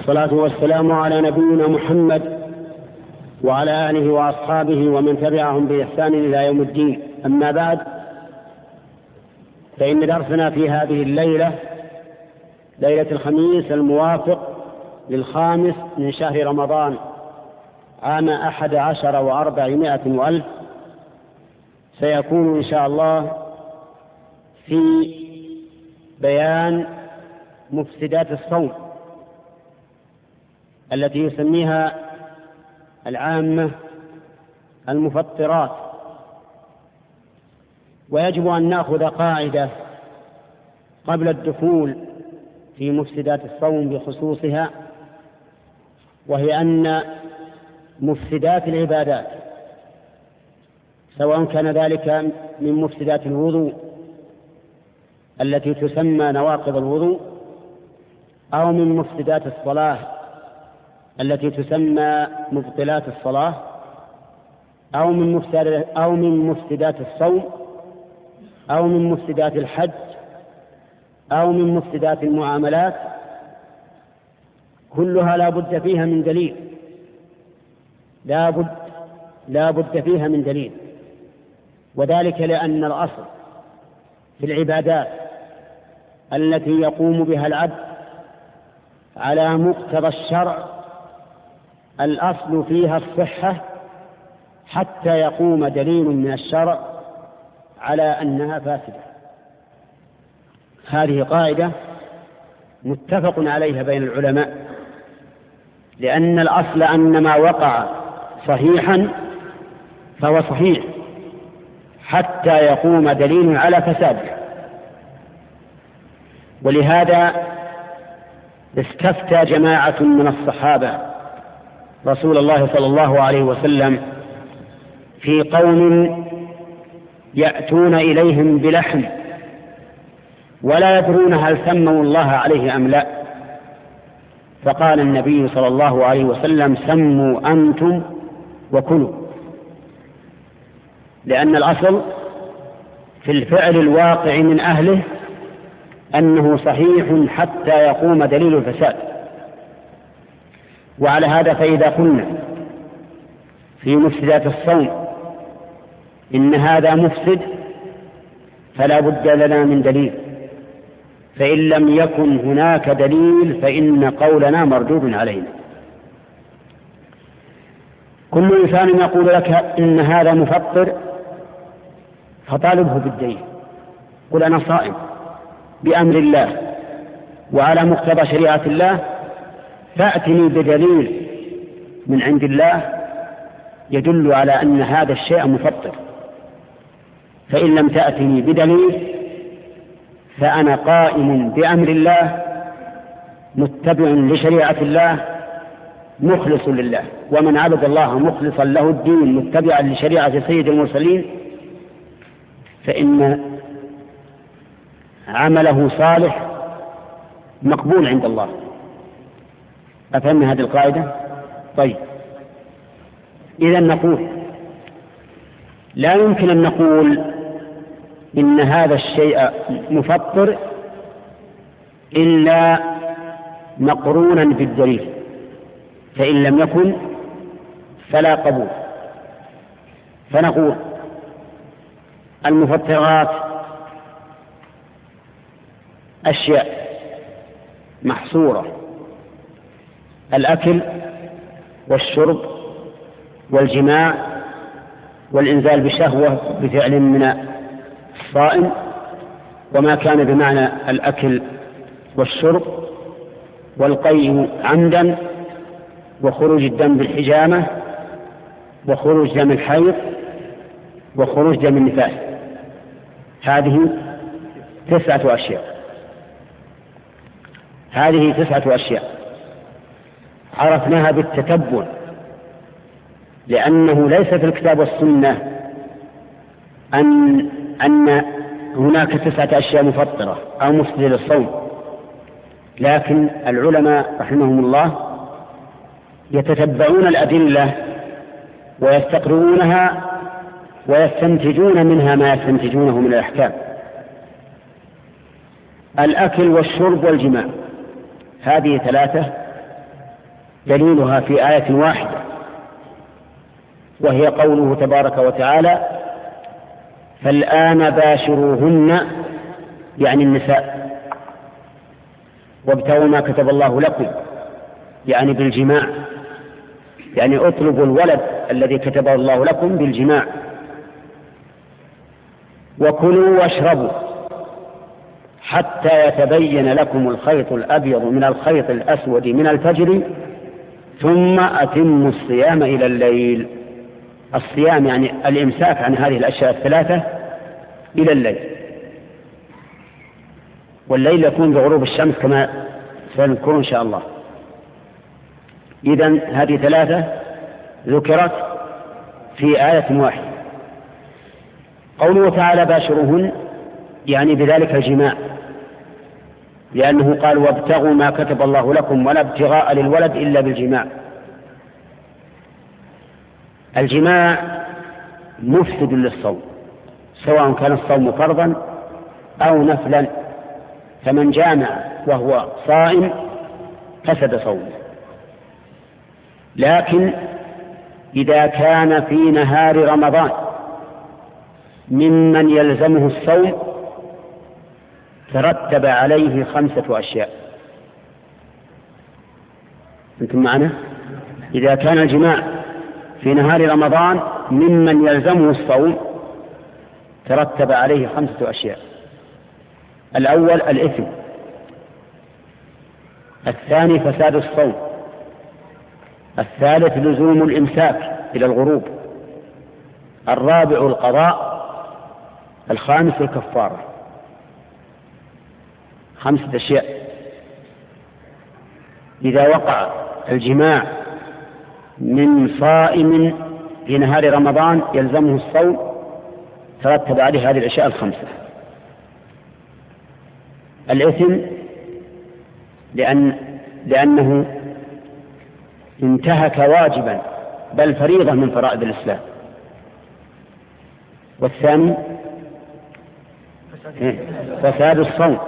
والصلاة والسلام على نبينا محمد وعلى آله وأصحابه ومن تبعهم بإحسان إلى يوم الدين. أما بعد، فإن درسنا في هذه الليلة، ليلة الخميس الموافق للخامس من شهر رمضان عام 11 و400 وألف، سيكون إن شاء الله في بيان مفسدات الصوم التي يسميها العامة المفطرات. ويجب أن نأخذ قاعدة قبل الدخول في مفسدات الصوم بخصوصها، وهي أن مفسدات العبادات، سواء كان ذلك من مفسدات الوضوء التي تسمى نواقض الوضوء، أو من مفسدات الصلاة التي تسمى مبطلات الصلاة، أو من مفسدات الصوم، أو من مفسدات الحج، أو من مفسدات المعاملات، كلها لا بد فيها من دليل، لا بد فيها من دليل. وذلك لأن الأصل في العبادات التي يقوم بها العبد على مقتضى الشرع، الأصل فيها الصحة حتى يقوم دليل من الشرع على أنها فاسدة. هذه قاعدة متفق عليها بين العلماء، لأن الأصل أن ما وقع صحيحا فهو صحيح حتى يقوم دليل على فساده. ولهذا استفتى جماعة من الصحابة رسول الله صلى الله عليه وسلم في قوم يأتون إليهم بلحم ولا يدرون هل سموا الله عليه أم لا، فقال النبي صلى الله عليه وسلم: سموا أنتم وكلوا. لأن الأصل في الفعل الواقع من أهله أنه صحيح حتى يقوم دليل الفساد. وعلى هذا فإذا قلنا في مفسدات الصوم إن هذا مفسد فلا بد لنا من دليل، فإن لم يكن هناك دليل فإن قولنا مردود علينا. كل إنسان يقول لك إن هذا مفطر فطالبه بالدليل، قل أنا صائم بأمر الله وعلى مقتضى شريعة الله، فأتني بدليل من عند الله يدل على أن هذا الشيء مفطر. فإن لم تأتني بدليل فأنا قائم بأمر الله متبع لشريعة الله مخلص لله، ومن عبد الله مخلصا له الدين متبعا لشريعة سيد المرسلين فإن عمله صالح مقبول عند الله. أفهمنا هذه القاعدة؟ طيب، إذن نقول لا يمكن أن نقول إن هذا الشيء مفطر إلا مقرونا بالدليل، فإن لم يكن فلا قبول. فنقول المفطرات أشياء محصورة: الأكل والشرب والجماع والإنزال بشهوة بفعل من الصائم، وما كان بمعنى الأكل والشرب، والقيء عمدا، وخروج الدم بالحجامة، وخروج دم الحيض، وخروج دم النفاس. هذه 9 أشياء. هذه 9 أشياء عرفناها بالتتبع، لأنه ليس في الكتاب والسنة أن هناك 9 أشياء مفطرة أو مفسدة للصوم، لكن العلماء رحمهم الله يتتبعون الأدلة ويستقرؤونها ويستنتجون منها ما يستنتجونه من الأحكام. الأكل والشرب والجماع هذه 3 دليلها في آية واحدة، وهي قوله تبارك وتعالى: فالآن باشروهن، يعني النساء، وابتغوا ما كتب الله لكم، يعني بالجماع، يعني اطلبوا الولد الذي كتبه الله لكم بالجماع. وكلوا واشربوا حتى يتبين لكم الخيط الأبيض من الخيط الأسود من الفجر ثم أتموا الصيام إلى الليل. الصيام يعني الإمساك عن هذه الأشياء الثلاثة إلى الليل، والليل يكون بغروب الشمس كما سنذكر إن شاء الله. إذن هذه ثلاثة ذكرت في آية واحدة. قوله تعالى: باشرهن، يعني بذلك الجماع، لأنه قال: وابتغوا ما كتب الله لكم، ولا ابتغاء للولد إلا بالجماع. الجماع مفسد للصوم، سواء كان الصوم فرضا أو نفلا، فمن جامع وهو صائم فسد صومه. لكن إذا كان في نهار رمضان ممن يلزمه الصوم ترتب عليه 5 أشياء. أنتم معنا؟ إذا كان الجماع في نهار رمضان ممن يلزمه الصوم ترتب عليه 5 أشياء. الأول الإثم، الثاني فساد الصوم، الثالث لزوم الإمساك إلى الغروب، الرابع القضاء، الخامس الكفارة. 5 أشياء. إذا وقع الجماع من صائم في نهار رمضان يلزمه الصوم ترتب عليه هذه الأشياء 5. الإثم لأنه انتهك واجبا بل فريضة من فرائض الإسلام. والثاني فساد الصوم،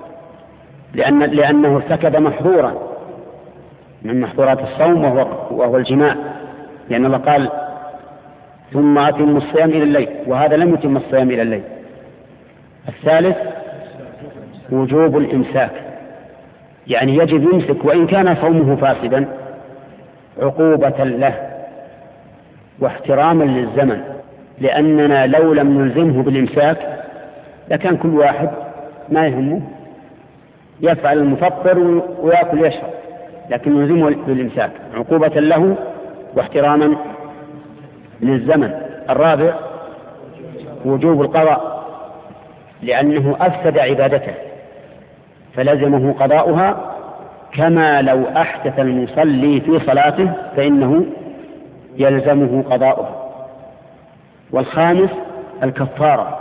لأنه ارتكب محظورا من محظورات الصوم وهو الجماع، لأن الله قال: ثم أتموا الصيام إلى الليل، وهذا لم يتم الصيام إلى الليل. الثالث وجوب الإمساك، يعني يجب يمسك وإن كان صومه فاسدا عقوبة له واحتراما للزمن، لأننا لو لم نلزمه بالإمساك لكان كل واحد ما يهمه يفعل المفطر ويأكل يشرب، لكن نلزمه بالإمساك عقوبة له واحتراما للزمن. الرابع وجوب القضاء، لأنه أفسد عبادته فلزمه قضاؤها، كما لو أحدث المصلي في صلاته فإنه يلزمه قضاؤها. والخامس الكفارة،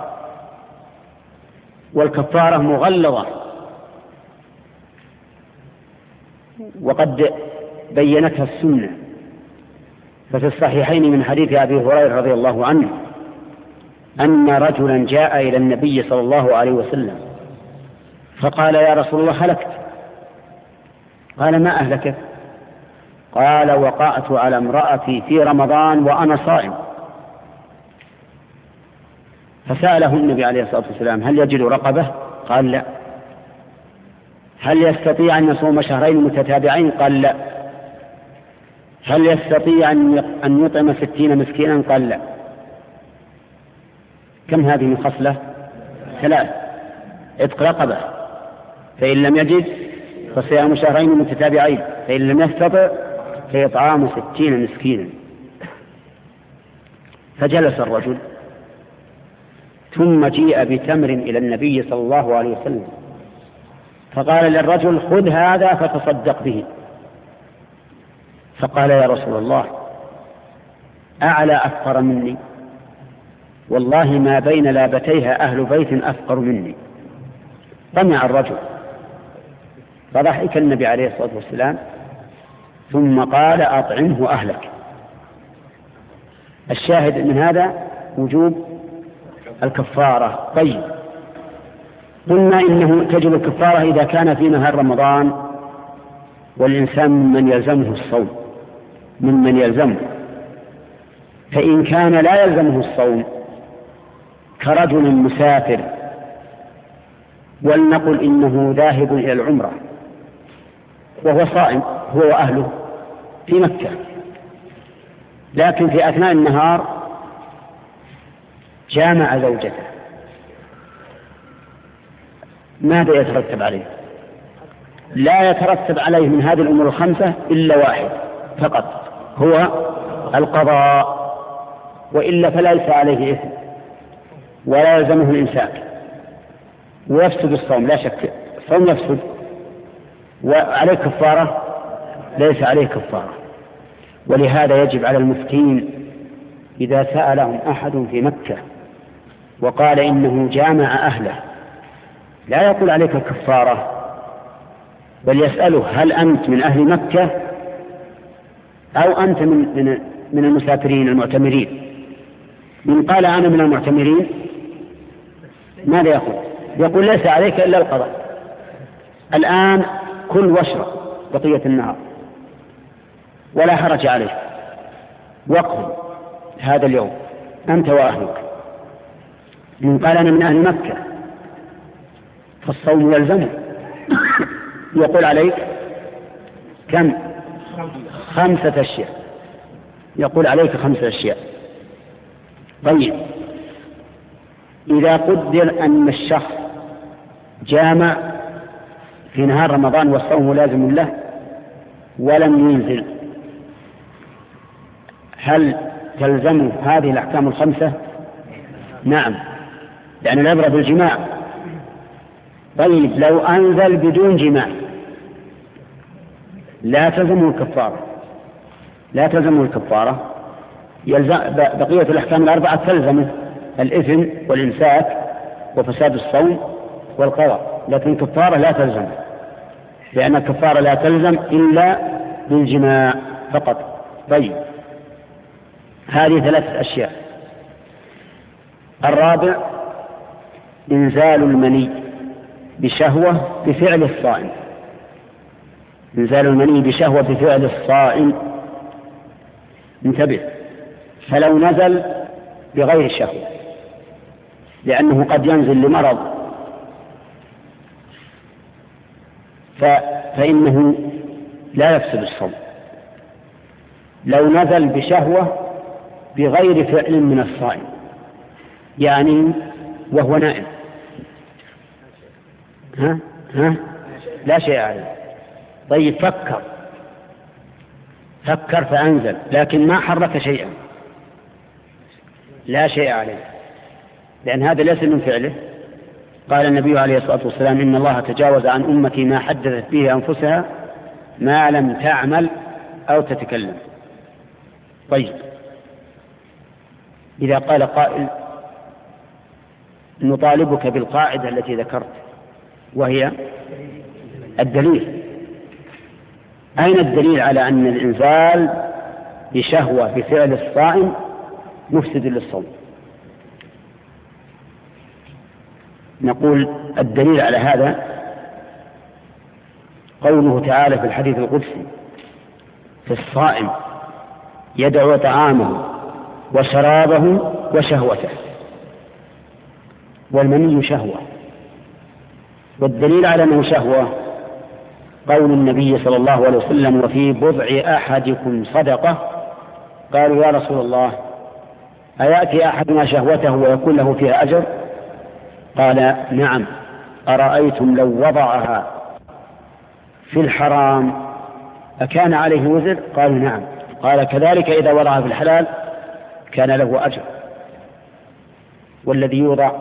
والكفارة مغلظة، وقد بينتها السنة. ففي الصحيحين من حديث أبي هريرة رضي الله عنه أن رجلا جاء إلى النبي صلى الله عليه وسلم فقال: يا رسول الله هلكت. قال: ما أهلكت؟ قال: وقعت على امرأتي في رمضان وأنا صائم. فسأله النبي عليه الصلاة والسلام: هل يجد رقبة؟ قال: لا. هل يستطيع أن يصوم 2 شهرين متتابعين؟ قال: لا. هل يستطيع أن يطعم 60 مسكينا؟ قال: لا. كم هذه من خصلة؟ 3: عتق رقبة، فإن لم يجد فصيام 2 شهرين متتابعين، فإن لم يستطع فإطعام 60 مسكينا. فجلس الرجل ثم جيء بتمر إلى النبي صلى الله عليه وسلم فقال للرجل: خذ هذا فتصدق به. فقال: يا رسول الله أعلى أفقر مني؟ والله ما بين لابتيها أهل بيت أفقر مني. طمع الرجل فضحك النبي عليه الصلاة والسلام ثم قال: أطعمه أهلك. الشاهد من هذا وجوب الكفارة. طيب، قلنا إنه تجب الكفارة إذا كان في نهار رمضان والإنسان من يلزمه الصوم. ممن يلزمه. فإن كان لا يلزمه الصوم كرجل مسافر، ولنقل إنه ذاهب إلى العمرة وهو صائم هو وأهله في مكة، لكن في أثناء النهار جامع زوجته، ماذا يترتب عليه؟ لا يترتب عليه من هذه الأمور الخمسة إلا واحد فقط، هو القضاء، وإلا فليس عليه إثم ولا يلزمه الإمساك، ويفسد الصوم لا شك، الصوم يفسد. وعليه كفارة؟ ليس عليه كفارة. ولهذا يجب على المفتين إذا سألهم أحد في مكة وقال إنه جامع أهله لا يقول عليك كفارة، بل يسأله هل أنت من أهل مكة أو أنت من المسافرين المعتمرين؟ من قال أنا من المعتمرين ماذا يقول؟ يقول ليس عليك إلا القضاء، الآن كل واشرب بقية النهار ولا حرج عليك، وقف هذا اليوم أنت وأهلك. من قال أنا من أهل مكة فالصوم يلزمه، يقول عليك كم؟ 5 أشياء، يقول عليك 5 أشياء. طيب إذا قدر أن الشخص جامع في نهار رمضان والصوم لازم له ولم ينزل، هل تلزمه هذه الأحكام ال5؟ نعم، لأن العبرة بالجماع. طيب لو أنزل بدون جماع لا تلزمه الكفارة، لا تلزمه الكفارة، بقية الأحكام ال4 تلزمه الإثم والإمساك وفساد الصوم والقضاء، لكن الكفارة لا تلزم، لأن الكفارة لا تلزم إلا بالجماع فقط. طيب هذه 3 أشياء. الرابع إنزال المني بشهوة بفعل الصائم، إنزال المني بشهوة بفعل الصائم، انتبه، فلو نزل بغير شهوة لأنه قد ينزل لمرض فإنه لا يفسد الصوم. لو نزل بشهوة بغير فعل من الصائم، يعني وهو نائم، لا شيء عليه. طيب فكر فأنزل لكن ما حرك شيئا، لا شيء عليه، لأن هذا ليس من فعله. قال النبي عليه الصلاة والسلام إن الله تجاوز عن أمتي ما حدثت به أنفسها ما لم تعمل أو تتكلم. طيب إذا قال قائل نطالبك بالقاعدة التي ذكرت وهي الدليل، أين الدليل على أن الإنزال بشهوة بفعل الصائم مفسد للصوم؟ نقول الدليل على هذا قوله تعالى في الحديث القدسي في الصائم يدع طعامه وشرابه وشهوته، والمني شهوة، والدليل على أنه شهوة قول النبي صلى الله عليه وسلم وفي بضع أحدكم صدقة. قالوا يا رسول الله أيأتي أحدنا شهوته ويكون له فيها أجر؟ قال نعم، أرأيتم لو وضعها في الحرام أكان عليه وزر؟ قالوا نعم. قال كذلك إذا وضعها في الحلال كان له أجر. والذي يوضع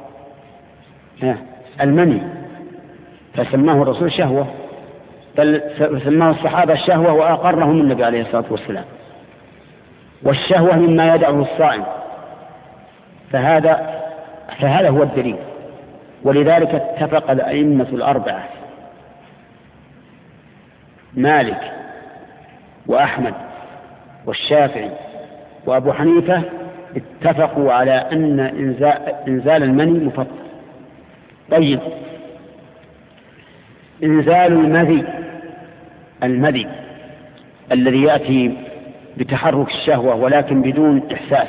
المني فسماه الرسول شهوة، بل سماه الصحابة الشهوة وأقرهم النبي عليه الصلاة والسلام. والشهوة مما يدعه الصائم، فهذا هو الدليل. ولذلك اتفق الأئمة الأربعة مالك وأحمد والشافعي وأبو حنيفة اتفقوا على أن إنزال المني مفطر. طيب إنزال المذي الذي يأتي بتحرك الشهوة ولكن بدون إحساس.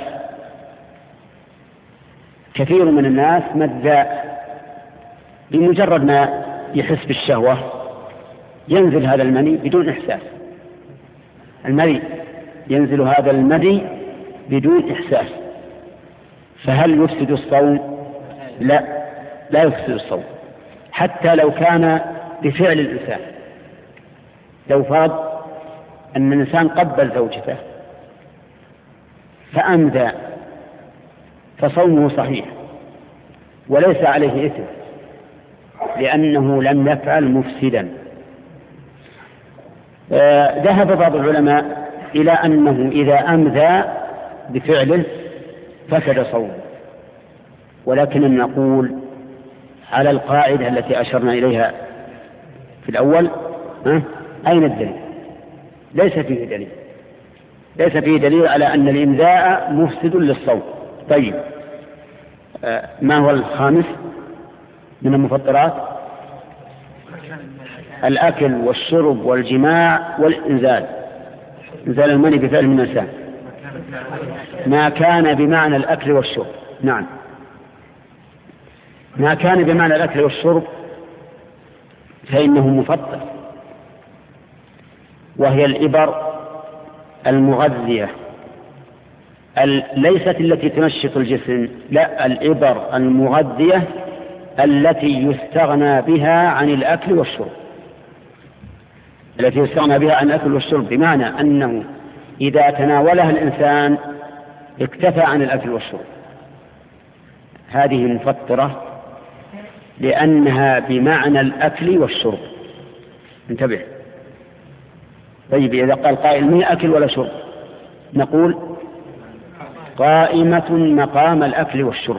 كثير من الناس مذاء، بمجرد ما يحس بالشهوة ينزل هذا المني بدون إحساس. المني ينزل هذا المني بدون إحساس، فهل يفسد الصوم؟ لا يفسد الصوم، حتى لو كان بفعل الإنسان. لو فرض أن الإنسان قبل زوجته فأمذى فصومه صحيح وليس عليه إثم، لأنه لم يفعل مفسدا. ذهب بعض العلماء إلى أنه إذا أمذى بفعله فسد صومه، ولكن نقول على القاعدة التي أشرنا إليها في الأول، أين الدليل؟ ليس فيه دليل على أن الإمذاء مفسد للصوم. طيب، ما هو الخامس من المفطرات؟ الأكل والشرب والجماع والإنزال، إنزال المني بفعل من الإنسان، ما كان بمعنى الأكل والشرب. نعم، ما كان بمعنى الأكل والشرب فإنه مفطر، وهي الإبر المغذية ليست التي تنشط الجسم، لا، الإبر المغذية التي يستغنى بها عن الأكل والشرب، التي يستغنى بها عن الأكل والشرب، بمعنى أنه إذا تناولها الإنسان اكتفى عن الأكل والشرب. هذه مفطرة لأنها بمعنى الأكل والشرب. انتبه. طيب، إذا قال قائل من أكل ولا شرب، نقول قائمة مقام الأكل والشرب.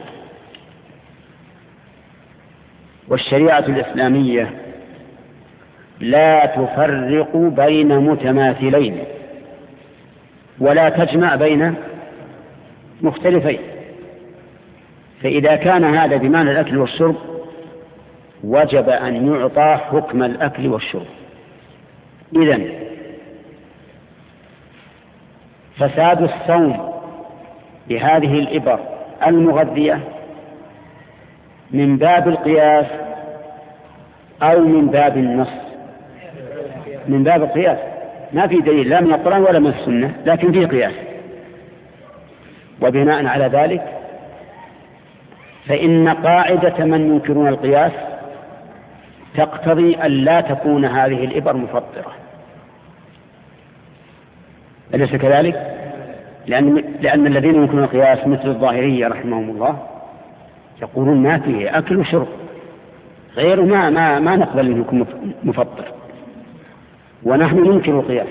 والشريعة الإسلامية لا تفرق بين متماثلين ولا تجمع بين مختلفين، فإذا كان هذا بمعنى الأكل والشرب وجب أن يعطى حكم الأكل والشرب. إذن فساد الصوم بهذه الإبر المغذية من باب القياس أو من باب النص؟ من باب القياس. ما في دليل لا من القرآن ولا من السنة، لكن فيه قياس. وبناء على ذلك فإن قاعدة من ينكرون القياس تقتضي أن لا تكون هذه الإبر مفطرة. أليس كذلك؟ لأن الذين ينكرون القياس مثل الظاهرية رحمهم الله يقولون ما فيه أكل وشرب، غير ما نقبل أن يكون مفطر، ونحن ننكر القياس.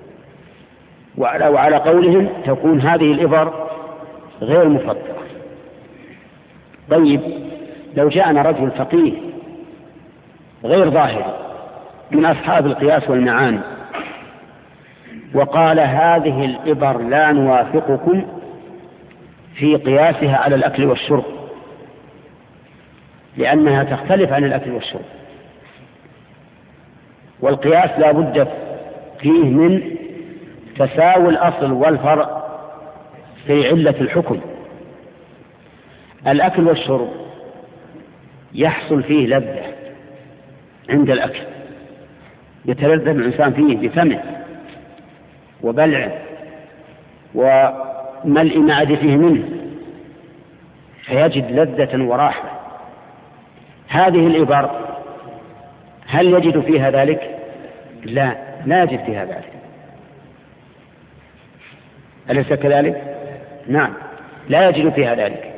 وعلى قولهم تكون هذه الإبر غير مفطرة. طيب، لو جاءنا رجل فقيه غير ظاهر من أصحاب القياس والمعاني وقال هذه الإبر لا نوافقكم في قياسها على الأكل والشرب لأنها تختلف عن الأكل والشرب، والقياس لا بد فيه من تساوي الأصل والفرع في علة الحكم. الأكل والشرب يحصل فيه لذة عند الأكل، يتلذذ الإنسان فيه بفمه وبلعه وملء معدته منه، فيجد لذة وراحة. هذه الإبر هل يجد فيها ذلك؟ لا يجد فيها ذلك. أليس كذلك؟ نعم، لا يجد فيها ذلك.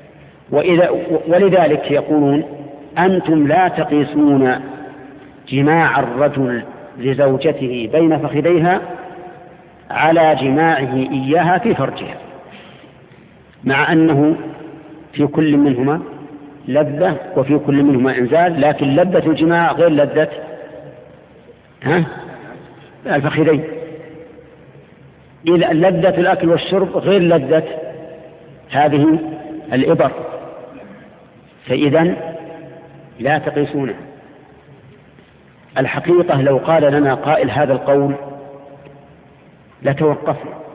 ولذلك يقولون أنتم لا تقيسون جماع الرجل لزوجته بين فخذيها على جماعه إياها في فرجها، مع أنه في كل منهما لذة وفي كل منهما إنزال، لكن لذة الجماع غير لذة الفخذين. إذا لذة الأكل والشرب غير لذة هذه الإبر، فإذا لا تقيسونها. الحقيقة لو قال لنا قائل هذا القول لتوقفنا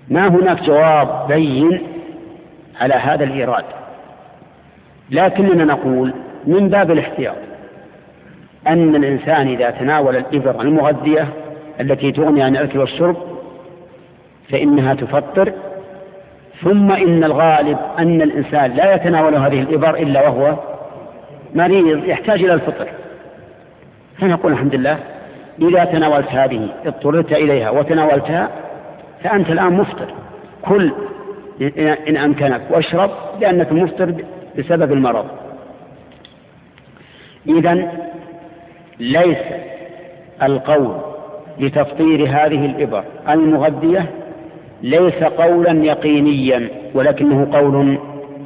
ما هناك جواب بين على هذا الإيراد، لكننا نقول من باب الاحتياط أن الإنسان إذا تناول الإبر المغذية التي تغني عن الأكل والشرب فإنها تفطر، ثم إن الغالب أن الإنسان لا يتناول هذه الإبر إلا وهو مريض يحتاج إلى الفطر، فنقول الحمد لله إذا تناولت هذه اضطررت إليها وتناولتها فأنت الآن مفطر، كل إن أمكنك واشرب لأنك مفطر بسبب المرض. إذن ليس القول لتفطير هذه الإبر المغذية ليس قولا يقينيا، ولكنه قول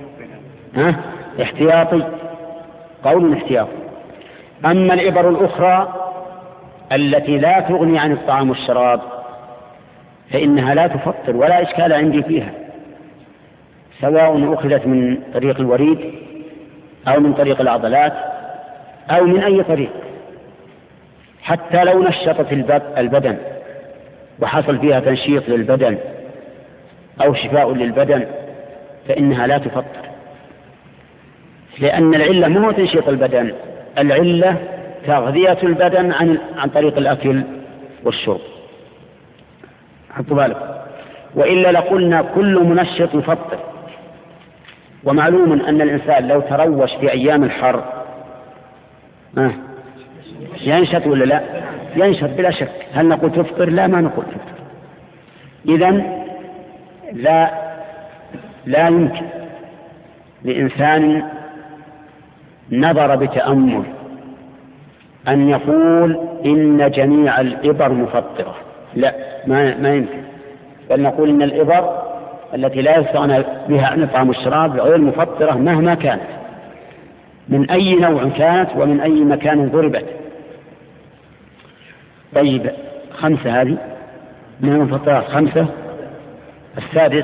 احتياطي، قول احتياطي. أما الإبر الأخرى التي لا تغني عن الطعام والشراب فإنها لا تفطر ولا إشكال عندي فيها، سواء أخذت من طريق الوريد أو من طريق العضلات أو من أي طريق، حتى لو نشطت البدن وحصل فيها تنشيط للبدن أو شفاء للبدن فإنها لا تفطر، لأن العلة ما هو تنشيط البدن، العلة تغذية البدن عن طريق الأكل والشرب. حطوا بالك، وإلا لقلنا كل منشط يفطر. ومعلوم أن الإنسان لو تروش في أيام الحر ينشط ولا لا؟ ينشط بلا شك. هل نقول تفطر؟ لا، ما نقول تفطر. إذن لا يمكن لإنسان نظر بتأمل أن يقول إن جميع الإبر مفطرة، لا، ما يمكن، بل نقول إن الإبر التي لا يستغنى بها عن الطعام والشراب غير مفطرة مهما كانت، من أي نوع كانت ومن أي مكان ضربت. طيب 5 هذه من المفطرات 5. السادس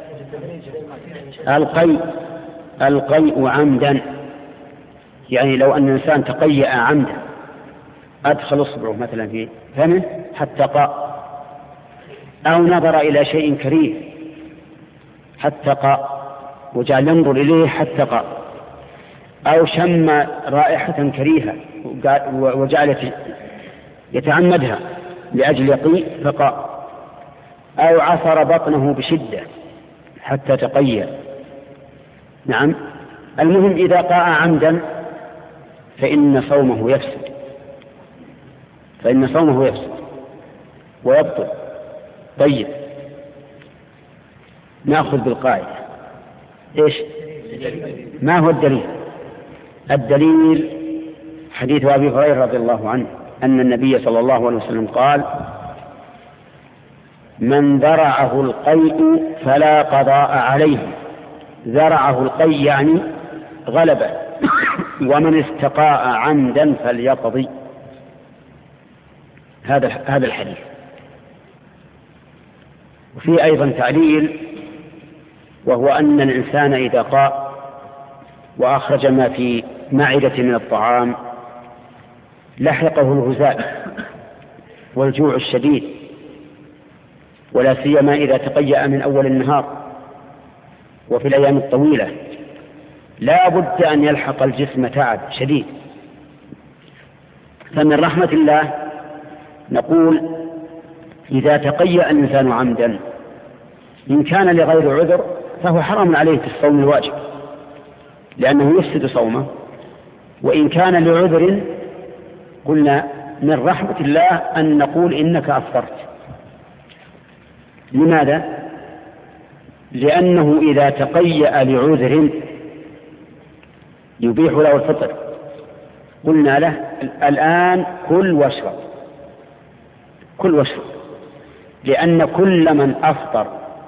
القيء عمدا، يعني لو أن الإنسان تقيأ عمدا، أدخل إصبعه مثلا في فمه حتى قاء، أو نظر إلى شيء كريه حتى قاء وجعل ينظر إليه حتى قاء، أو شم رائحة كريهة وجعل يتعمدها لأجل يقيء فقاء، أو عصر بطنه بشدة حتى تقيأ. نعم، المهم إذا قاء عمدا فإن صومه يفسد ويبطل. طيب نأخذ بالقاعدة. إيش؟ ما هو الدليل؟ الدليل حديث أبي هريرة رضي الله عنه أن النبي صلى الله عليه وسلم قال: من ذرعه القيء فلا قضاء عليه. ذرعه القيء يعني غلبه. ومن استقاء عمدا فليقضي. هذا الحديث. وفي أيضا تعليل، وهو أن الإنسان إذا قاء وأخرج ما في معدة من الطعام لحقه الغزاء والجوع الشديد، ولا سيما إذا تقيأ من أول النهار وفي الأيام الطويلة، لا بد أن يلحق الجسم تعب شديد. فمن رحمة الله نقول إذا تقيأ الإنسان عمدا إن كان لغير عذر فهو حرام عليه في الصوم الواجب لأنه يفسد صومه، وإن كان لعذر قلنا من رحمة الله أن نقول إنك أفطرت. لماذا؟ لأنه إذا تقيأ لعذر يبيح له الفطر قلنا له الآن كل واشرب، لأن كل من أفطر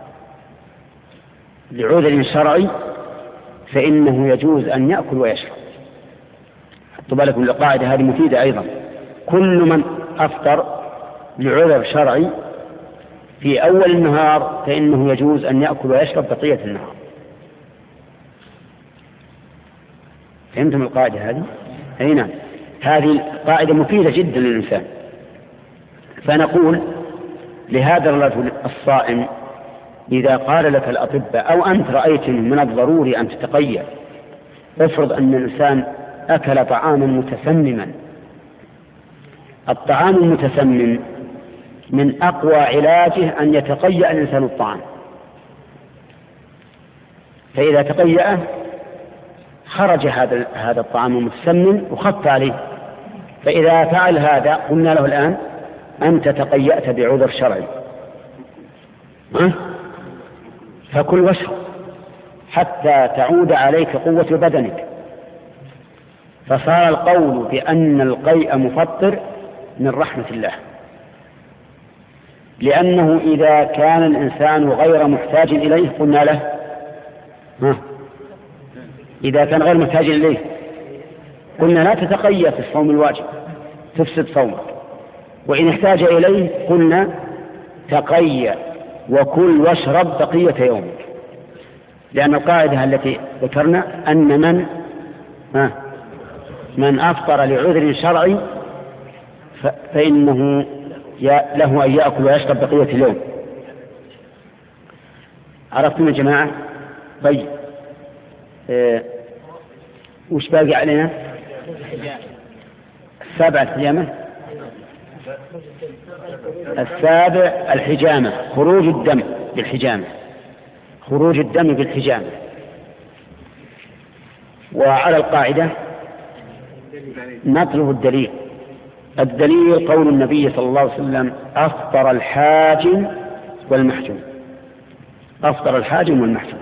لعذر شرعي فإنه يجوز أن يأكل ويشرب. حطوا بالكم من القاعدة هذه مفيدة أيضا. كل من أفطر لعذر شرعي في أول النهار فإنه يجوز أن يأكل ويشرب بقية النهار. فهمتم القاعدة هذه؟ أي نعم، هذه قاعدة مفيدة جدا للإنسان. فنقول لهذا الرجل الصائم إذا قال لك الأطباء أو أنت رأيت من الضروري أن تتقيأ، افرض أن الإنسان أكل طعاما متسمما، الطعام المتسمم من أقوى علاجه أن يتقيأ الإنسان الطعام، فإذا تقيأ خرج هذا الطعام المتسمم وخف عليه. فإذا فعل هذا قلنا له الآن أنت تقيأت بعذر شرعي، فكل واشرب حتى تعود عليك قوة بدنك. فصار القول بأن القيء مفطر من رحمة الله، لأنه إذا كان الإنسان غير محتاج إليه قلنا له إذا كان غير محتاج إليه قلنا لا تتقيأ في الصوم الواجب تفسد صومك، وإن احتاج إليه قلنا تقيأ وكل واشرب بقية يومك، لأن القاعدة التي ذكرنا أن من أفطر لعذر شرعي فإنه له أن يأكل ويشرب بقية اليوم. عرفتم يا جماعة؟ طيب وش باقي علينا؟ السابع الحجامة. السابع الحجامة، خروج الدم بالحجامة، خروج الدم بالحجامة. وعلى القاعدة نطلب الدليل. الدليل قول النبي صلى الله عليه وسلم أفطر الحاجم والمحجوم، أفطر الحاجم والمحجوم،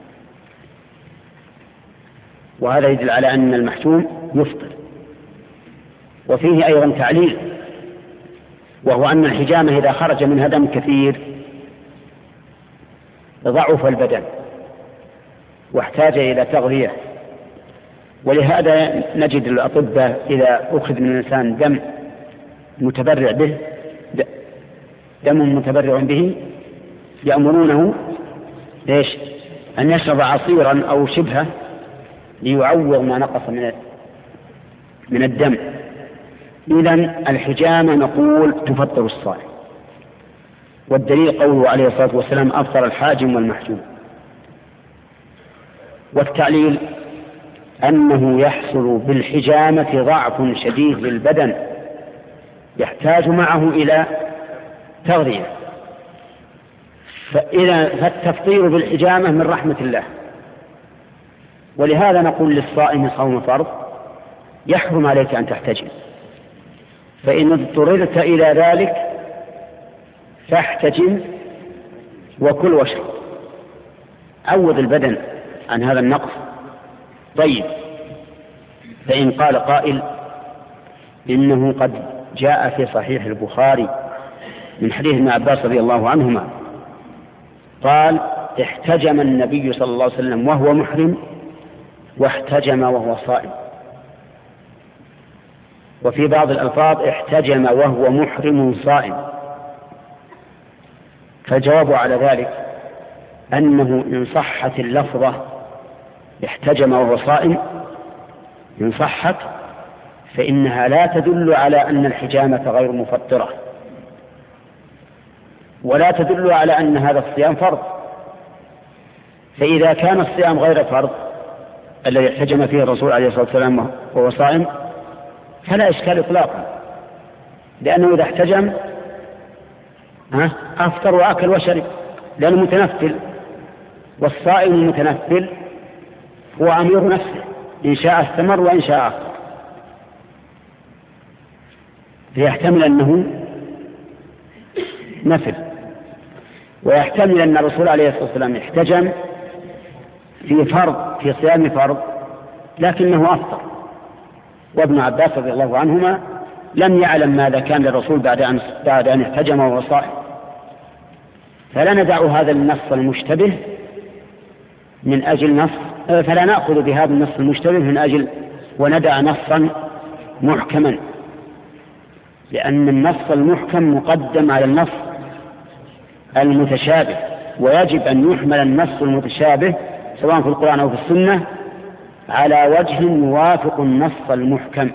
وهذا يدل على أن المحجوم يفطر. وفيه أيضا تعليل، وهو أن الحجامة إذا خرج منها دم كثير ضعف البدن واحتاج إلى تغذية، ولهذا نجد الأطباء إذا أخذ من الإنسان دم متبرع به، دم متبرع به، يأمرونه أن يشرب عصيرا أو شبهه ليعوض ما نقص من الدم. إذن الحجامة نقول تفطر الصائم، والدليل قوله عليه الصلاة والسلام أفطر الحاجم والمحجوم. والتعليل أنه يحصل بالحجامة ضعف شديد للبدن يحتاج معه إلى تغذية، فالتفطير بالحجامة من رحمة الله. ولهذا نقول للصائم صوم فرض يحرم عليك أن تحتجم، فإن اضطررت إلى ذلك فاحتجم وكل واشرب، عوض البدن عن هذا النقص. طيب، فإن قال قائل إنه قد جاء في صحيح البخاري من حديث ابن عباس رضي الله عنهما قال احتجم النبي صلى الله عليه وسلم وهو محرم واحتجم وهو صائم، وفي بعض الألفاظ احتجم وهو محرم صائم. فالجواب على ذلك أنه إن صحت اللفظة احتجم وهو صائم، إن صحت فإنها لا تدل على أن الحجامة غير مفطرة، ولا تدل على أن هذا الصيام فرض. فإذا كان الصيام غير فرض الذي احتجم فيه الرسول عليه الصلاة والسلام وهو صائم فلا إشكال إطلاقا، لأنه إذا احتجم أفطر وأكل وشرب، لأنه متنفل، والصائم المتنفل هو أمير نفسه، إن شاء استمر وإن شاء أفطر. فيحتمل أنه نفل، ويحتمل أن الرسول عليه الصلاة والسلام احتجم في صيام فرض لكنه أفطر، وابن عباس رضي الله عنهما لم يعلم ماذا كان للرسول بعد أن احتجم وهو صائم. فلا ندع هذا النص المشتبه من أجل نص، فلا نأخذ بهذا النص المشتبه من أجل وندع نصا محكما، لأن النص المحكم مقدم على النص المتشابه، ويجب أن يحمل النص المتشابه سواء في القرآن أو في السنة على وجه يوافق النص المحكم.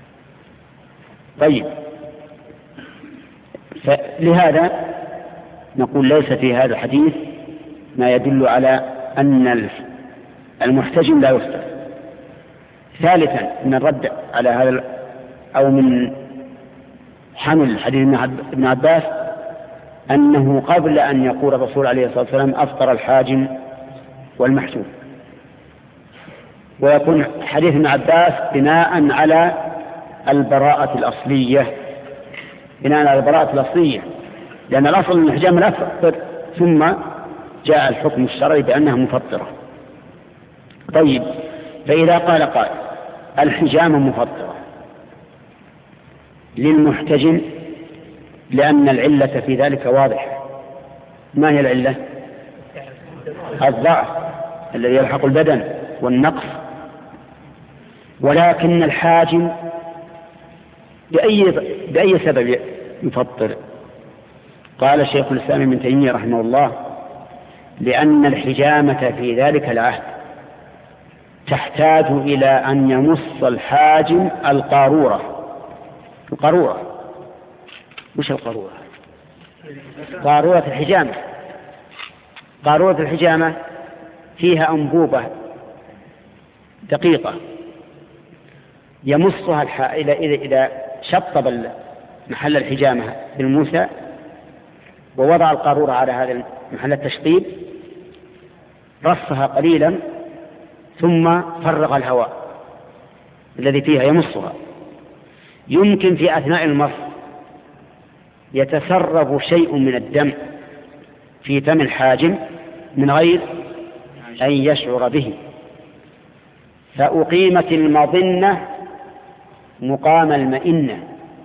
طيب، فلهذا نقول ليس في هذا الحديث ما يدل على أن المحتجم لا يفطر. ثالثا من الرد على هذا أو من حمل حديث ابن عباس أنه قبل أن يقول الرسول عليه الصلاة والسلام أفطر الحاجم والمحجوم، ويكون حديث ابن عباس بناء على البراءة الأصلية، لأن الأصل من الحجامة لا تفطر، ثم جاء الحكم الشرعي بأنها مفطرة. طيب، فإذا قال قائل الحجامة مفطرة للمحتجم لأن العلة في ذلك واضحة، ما هي العلة؟ الضعف الذي يلحق البدن والنقص. ولكن الحاجم بأي سبب يفطر؟ قال شيخ الإسلام ابن تيمية رحمه الله لأن الحجامة في ذلك العهد تحتاج إلى أن يمص الحاجم القارورة. وش القارورة؟ قارورة الحجامة. قارورة الحجامة فيها أنبوبة دقيقة يمصها إذا شطب محل الحجامة بالموسى ووضع القارورة على هذا محل التشطيب، رصها قليلا ثم فرغ الهواء الذي فيها يمصها. يمكن في أثناء المص يتسرب شيء من الدم في فم الحاجم من غير أن يشعر به، فأقيمت المظنة مقام المئنة.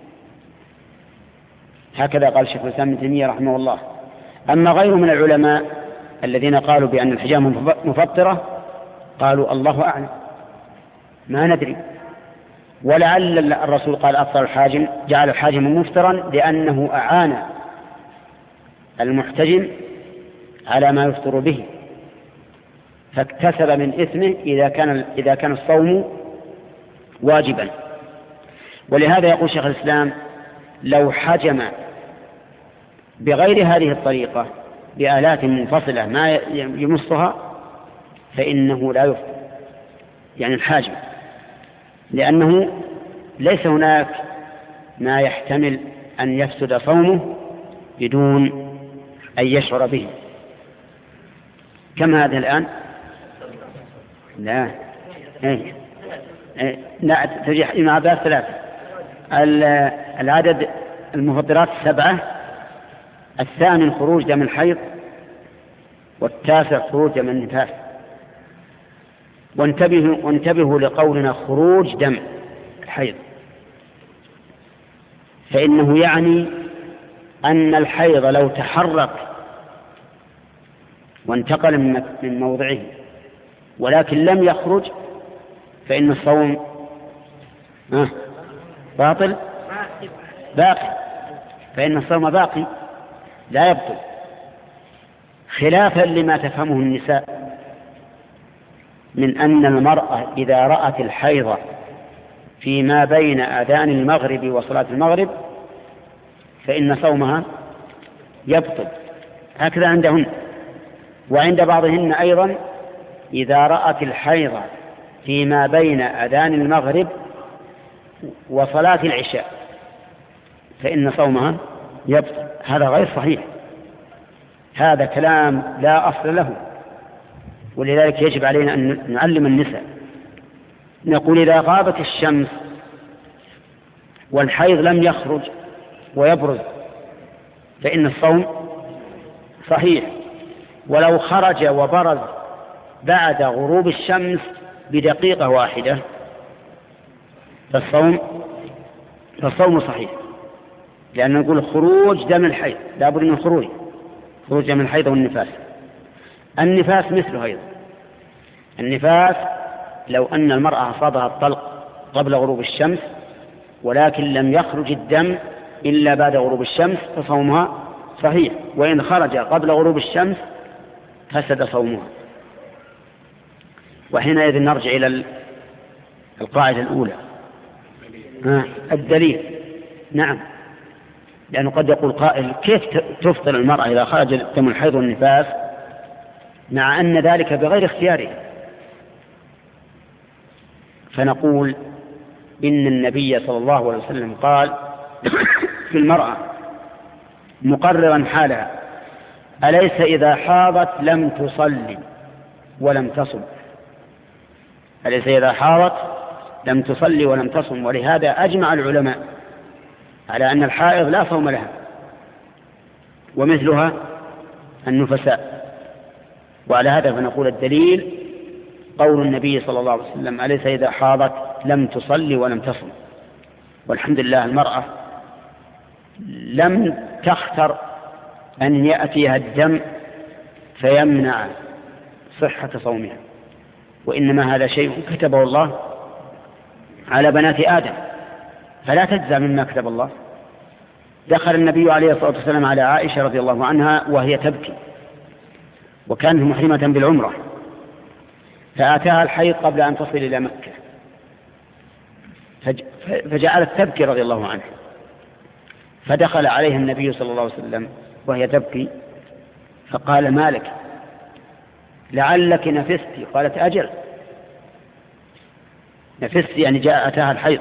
هكذا قال شيخ الإسلام ابن تيمية رحمه الله. أما غيره من العلماء الذين قالوا بأن الحجامة مفطرة قالوا الله أعلم، ما ندري، ولعل الرسول قال أفطر الحاجم، جعل الحاجم مفطرا لأنه أعان المحتجم على ما يفطر به، فاكتسب من إثمه إذا كان الصوم واجبا. ولهذا يقول شيخ الإسلام لو حجم بغير هذه الطريقة بآلات منفصلة ما يمصها فإنه لا يفطر، يعني الحاجم، لأنه ليس هناك ما يحتمل أن يفسد صومه بدون أن يشعر به. كم هذا الآن؟ لا ترجح مع عباس 3. العدد المفطرات 7، 8 خروج دم الحيض، 9 خروج دم النفاس. وانتبهوا لقولنا خروج دم الحيض، فإنه يعني أن الحيض لو تحرك وانتقل من موضعه ولكن لم يخرج فإن الصوم باطل باقي، فإن الصوم باقي لا يبطل، خلافا لما تفهمه النساء من أن المرأة إذا رأت الحيض فيما بين أذان المغرب وصلاة المغرب فإن صومها يبطل، هكذا عندهن. وعند بعضهن أيضا إذا رأت الحيض فيما بين أذان المغرب وصلاة العشاء فإن صومها يبطل. هذا غير صحيح، هذا كلام لا أصل له، ولذلك يجب علينا أن نعلم النساء. نقول إذا غابت الشمس والحيض لم يخرج ويبرز فإن الصوم صحيح، صحيح. ولو خرج وبرز بعد غروب الشمس بدقيقة واحدة فالصوم صحيح، لأن نقول خروج دم الحيض لا بد من خروج دم الحيض والنفاس. النفاس مثله أيضا، النفاس لو أن المرأة أصابها الطلق قبل غروب الشمس ولكن لم يخرج الدم إلا بعد غروب الشمس فصومها صحيح، وإن خرج قبل غروب الشمس فسد صومها. وحينئذ نرجع إلى القاعدة الأولى، الدليل. نعم، لأنه قد يقول قائل: كيف تفطر المرأة إذا خرج دم الحيض والنفاس مع أن ذلك بغير اختياره؟ فنقول إن النبي صلى الله عليه وسلم قال في المرأة مقررا حالها: أليس إذا حاضت لم تصلي ولم تصم؟ أليس إذا حاضت لم تصلي ولم تصم. ولهذا أجمع العلماء على أن الحائض لا صوم لها، ومثلها النفساء. وعلى هذا فنقول الدليل قول النبي صلى الله عليه وسلم: أليس إذا حاضت لم تصلي ولم تصم. والحمد لله المرأة لم تختر أن يأتيها الدم فيمنع صحة صومها، وإنما هذا شيء كتبه الله على بنات آدم، فلا تجزى مما كتب الله. دخل النبي عليه الصلاة والسلام على عائشة رضي الله عنها وهي تبكي، وكانت محرمة بالعمرة، فآتاها الحيض قبل أن تصل إلى مكة، فجعلت تبكي رضي الله عنها، فدخل عليها النبي صلى الله عليه وسلم وهي تبكي فقال: ما لك؟ لعلك نفستي. قالت: أجل، نفست يعني جاء أتاها الحيض.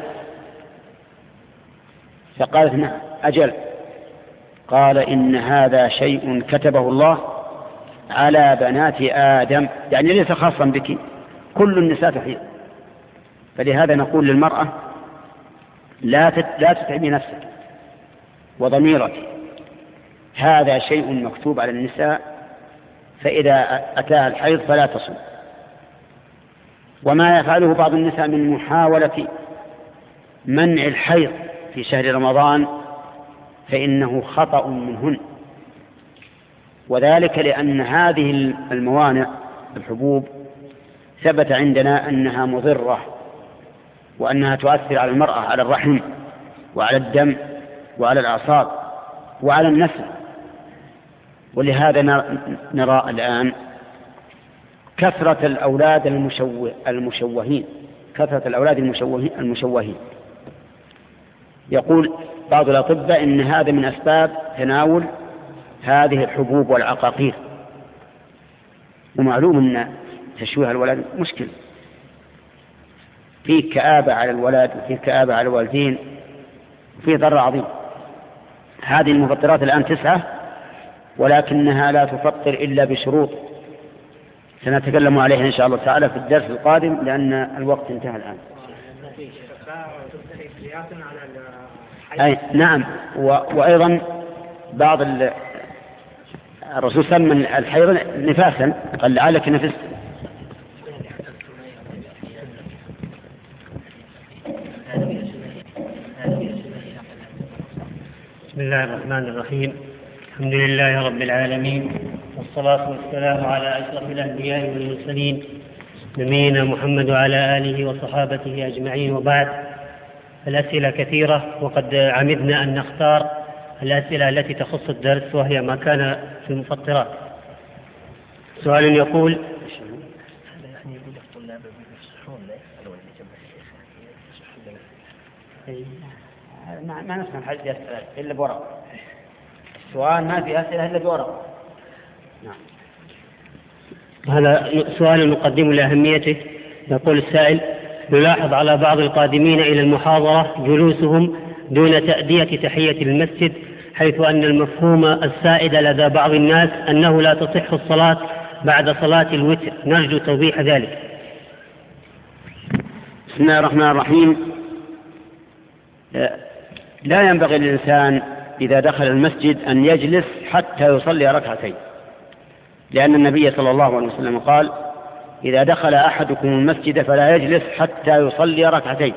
فقالت: نعم أجل. قال: إن هذا شيء كتبه الله على بنات آدم، يعني ليس خاصا بك، كل النساء تحيض. فلهذا نقول للمرأة: لا تتعبي نفسك وضميرك، هذا شيء مكتوب على النساء، فإذا أتاها الحيض فلا تصوم. وما يفعله بعض النساء من محاولة منع الحيض في شهر رمضان فإنه خطأ منهن، وذلك لأن هذه الموانع الحبوب ثبت عندنا أنها مضرة، وأنها تؤثر على المرأة، على الرحم وعلى الدم وعلى الأعصاب وعلى النسل. ولهذا نرى الآن كثرة الأولاد المشوهين، كثرة الأولاد المشوهين. يقول بعض الأطباء إن هذا من أسباب تناول هذه الحبوب والعقاقير، ومعلوم أن تشويه الولد مشكل، فيه كآبة على الولد وفيه كآبة على الوالدين وفيه ضرر عظيم. هذه المفطرات الآن 9، ولكنها لا تفطر إلا بشروط سنتكلم عليها إن شاء الله تعالى في الدرس القادم، لأن الوقت انتهى الآن. أي نعم. وأيضا بعض الرسول سمى الحيض نفاسا، قال: لعلك نفست. بسم الله الرحمن الرحيم. الحمد لله رب العالمين، والصلاة والسلام على أشرف الأنبياء والمرسلين، نبينا محمد وعلى آله وصحابته أجمعين، وبعد. الأسئلة كثيرة، وقد عمدنا أن نختار الأسئلة التي تخص الدرس، وهي ما كان في المفطرات. سؤال يقول: ما نسمع حد يسأل إلا بورق، السؤال ما في أسئلة إلا بورق. نعم. هذا سؤال نقدم لأهميته. يقول السائل: نلاحظ على بعض القادمين إلى المحاضرة جلوسهم دون تأدية تحية المسجد، حيث أن المفهوم السائد لدى بعض الناس أنه لا تصح الصلاة بعد صلاة الوتر، نرجو توضيح ذلك. بسم الله الرحمن الرحيم. لا ينبغي للإنسان إذا دخل المسجد أن يجلس حتى يصلي ركعتين، لأن النبي صلى الله عليه وسلم قال: إذا دخل أحدكم المسجد فلا يجلس حتى يصلي ركعتين،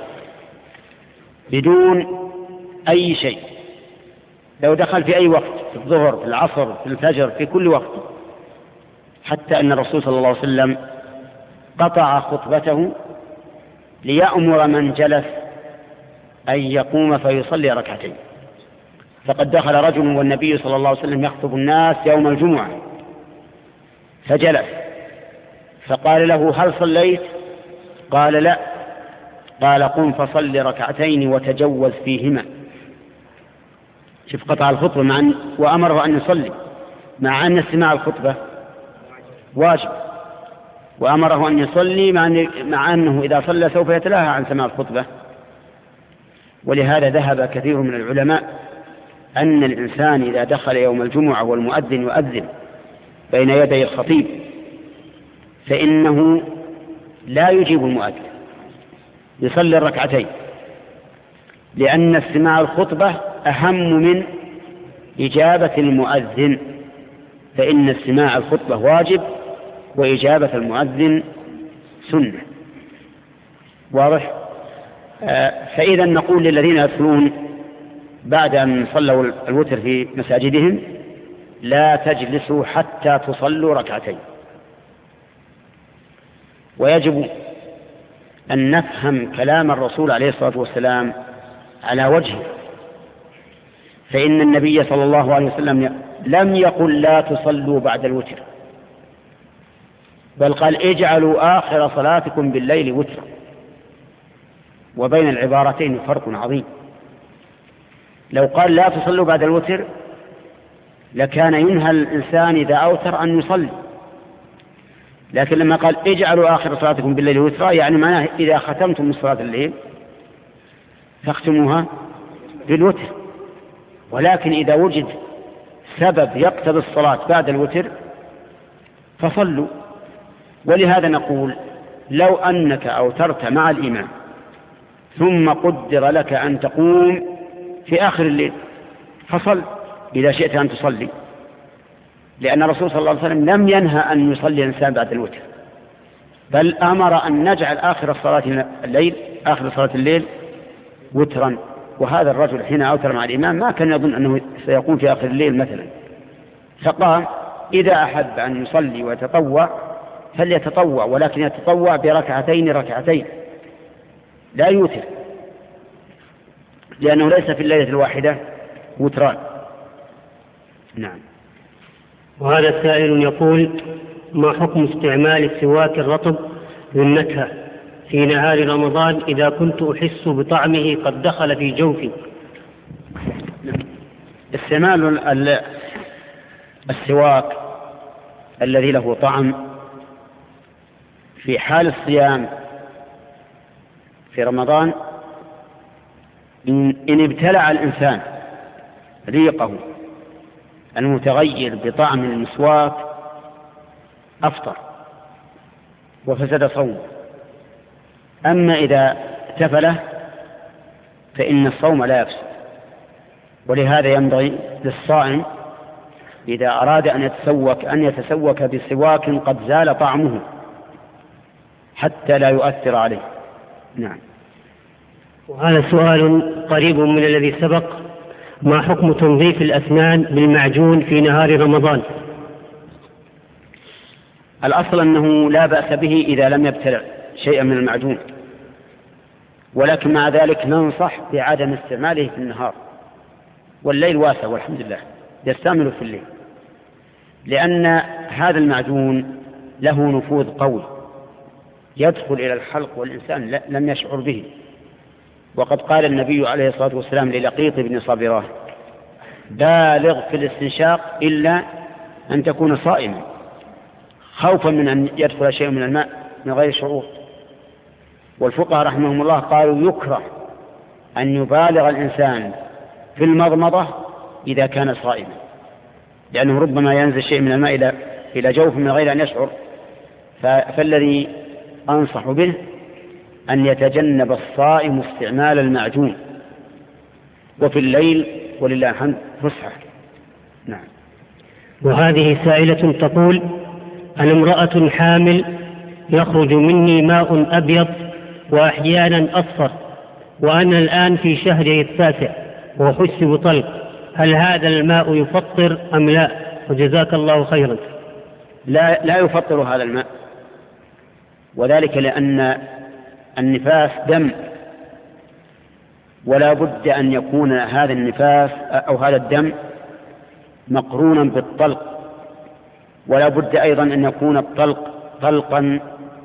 بدون أي شيء. لو دخل في أي وقت، في الظهر، في العصر، في الفجر، في كل وقت، حتى أن الرسول صلى الله عليه وسلم قطع خطبته ليأمر من جلس أن يقوم فيصلي ركعتين. فقد دخل رجل والنبي صلى الله عليه وسلم يخطب الناس يوم الجمعة، فجلس، فقال له: هل صليت؟ قال: لا. قال: قم فصل ركعتين وتجوز فيهما. شوف قطع الخطبة وأمره أن يصلي مع أن استماع الخطبة واجب، وأمره أن يصلي مع أنه إذا صلى سوف يتلاهى عن سماع الخطبة. ولهذا ذهب كثير من العلماء أن الإنسان إذا دخل يوم الجمعة والمؤذن يؤذن بين يدي الخطيب فإنه لا يجيب المؤذن، يصلي الركعتين، لأن استماع الخطبة أهم من إجابة المؤذن، فإن استماع الخطبة واجب وإجابة المؤذن سنة. واضح؟ فإذا نقول للذين يدخلون بعد أن صلوا الوتر في مساجدهم لا تجلسوا حتى تصلوا ركعتين. ويجب أن نفهم كلام الرسول عليه الصلاة والسلام على وجهه، فإن النبي صلى الله عليه وسلم لم يقل لا تصلوا بعد الوتر، بل قال اجعلوا آخر صلاتكم بالليل وترا، وبين العبارتين فرق عظيم. لو قال لا تصلوا بعد الوتر لكان ينهى الإنسان إذا أوتر أن يصلي، لكن لما قال اجعلوا آخر صلاتكم بالليل وترا يعني معناه إذا ختمتم من صلاة الليل فاختموها بالوتر، ولكن إذا وجد سبب يقتضي الصلاة بعد الوتر فصلوا. ولهذا نقول لو أنك أوترت مع الإمام ثم قدر لك أن تقوم في آخر الليل فصل إذا شئت أن تصلي، لأن الرسول صلى الله عليه وسلم لم ينهى أن يصلي الإنسان بعد الوتر، بل أمر أن نجعل آخر صلاة الليل وترا. وهذا الرجل حين أوتر مع الإمام ما كان يظن أنه سيقوم في آخر الليل مثلا، فقام إذا أحب أن يصلي ويتطوع فليتطوع، ولكن يتطوع بركعتين لا يوتر، لأنه ليس في الليلة الواحدة وتران. نعم. وهذا سائل يقول: ما حكم استعمال السواك الرطب للنكهة في نهار رمضان إذا كنت أحس بطعمه قد دخل في جوفي؟ استعمال السواك الذي له طعم في حال الصيام في رمضان إن ابتلع الإنسان ريقه المتغير بطعم المسواك أفطر وفسد صومه. أما إذا تفله فإن الصوم لا يفسد. ولهذا ينبغي للصائم إذا أراد أن يتسوك بسواك قد زال طعمه حتى لا يؤثر عليه. نعم. وهذا سؤال قريب من الذي سبق: ما حكم تنظيف الأسنان بالمعجون في نهار رمضان؟ الأصل أنه لا بأس به إذا لم يبتلع شيئا من المعجون، ولكن مع ذلك ننصح بعدم استعماله في النهار، والليل واسع والحمد لله يستعمل في الليل، لأن هذا المعجون له نفوذ قوي يدخل إلى الحلق والإنسان لم يشعر به. وقد قال النبي عليه الصلاة والسلام للقيط بن صبراه: بالغ في الاستنشاق إلا أن تكون صائما، خوفا من أن يدخل شيء من الماء من غير شعور. والفقهاء رحمهم الله قالوا يكره أن يبالغ الإنسان في المضمضة إذا كان صائما، لأنه ربما ينزل شيء من الماء إلى جوف من غير أن يشعر. فالذي أنصح به أن يتجنب الصائم استعمال المعجون، وفي الليل ولله الحمد فسحة. نعم. وهذه سائلة تقول: أنا امرأة حامل يخرج مني ماء أبيض وأحيانا أصفر، وأنا الآن في شهري التاسع وأحس بطلق، هل هذا الماء يفطر أم لا؟ وجزاك الله خيرا. لا يفطر هذا الماء، وذلك لأن النفاس دم، ولا بد أن يكون هذا النفاس أو هذا الدم مقرونا بالطلق، ولا بد أيضا أن يكون الطلق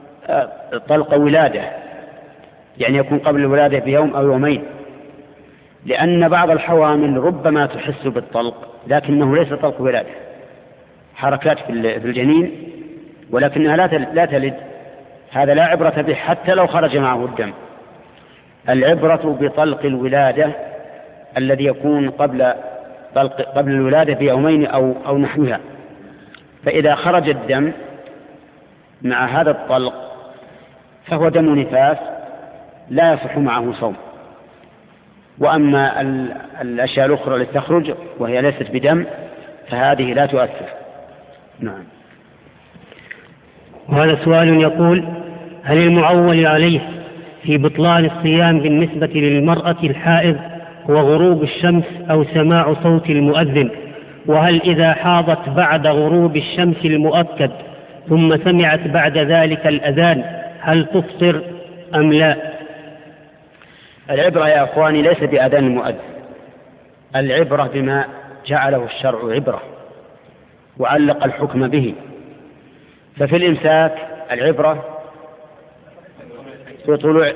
طلق ولادة، يعني يكون قبل الولادة بيوم أو يومين. لأن بعض الحوامل ربما تحس بالطلق لكنه ليس طلق ولادة، حركات في الجنين ولكنها لا تلد، هذا لا عبرة به حتى لو خرج معه الدم. العبرة بطلق الولادة الذي يكون قبل الولادة بيومين أو نحوها، فإذا خرج الدم مع هذا الطلق فهو دم نفاس لا يصح معه صوم. وأما الأشياء الأخرى التي تخرج وهي ليست بدم فهذه لا تؤثر. نعم. وهذا سؤال يقول: هل المعول عليه في بطلان الصيام بالنسبة للمرأة الحائض هو غروب الشمس أو سماع صوت المؤذن؟ وهل إذا حاضت بعد غروب الشمس المؤكد ثم سمعت بعد ذلك الأذان هل تفطر أم لا؟ العبرة يا أخواني ليس بأذان المؤذن، العبرة بما جعله الشرع عبرة وعلق الحكم به. ففي الإمساك العبرة بطلوع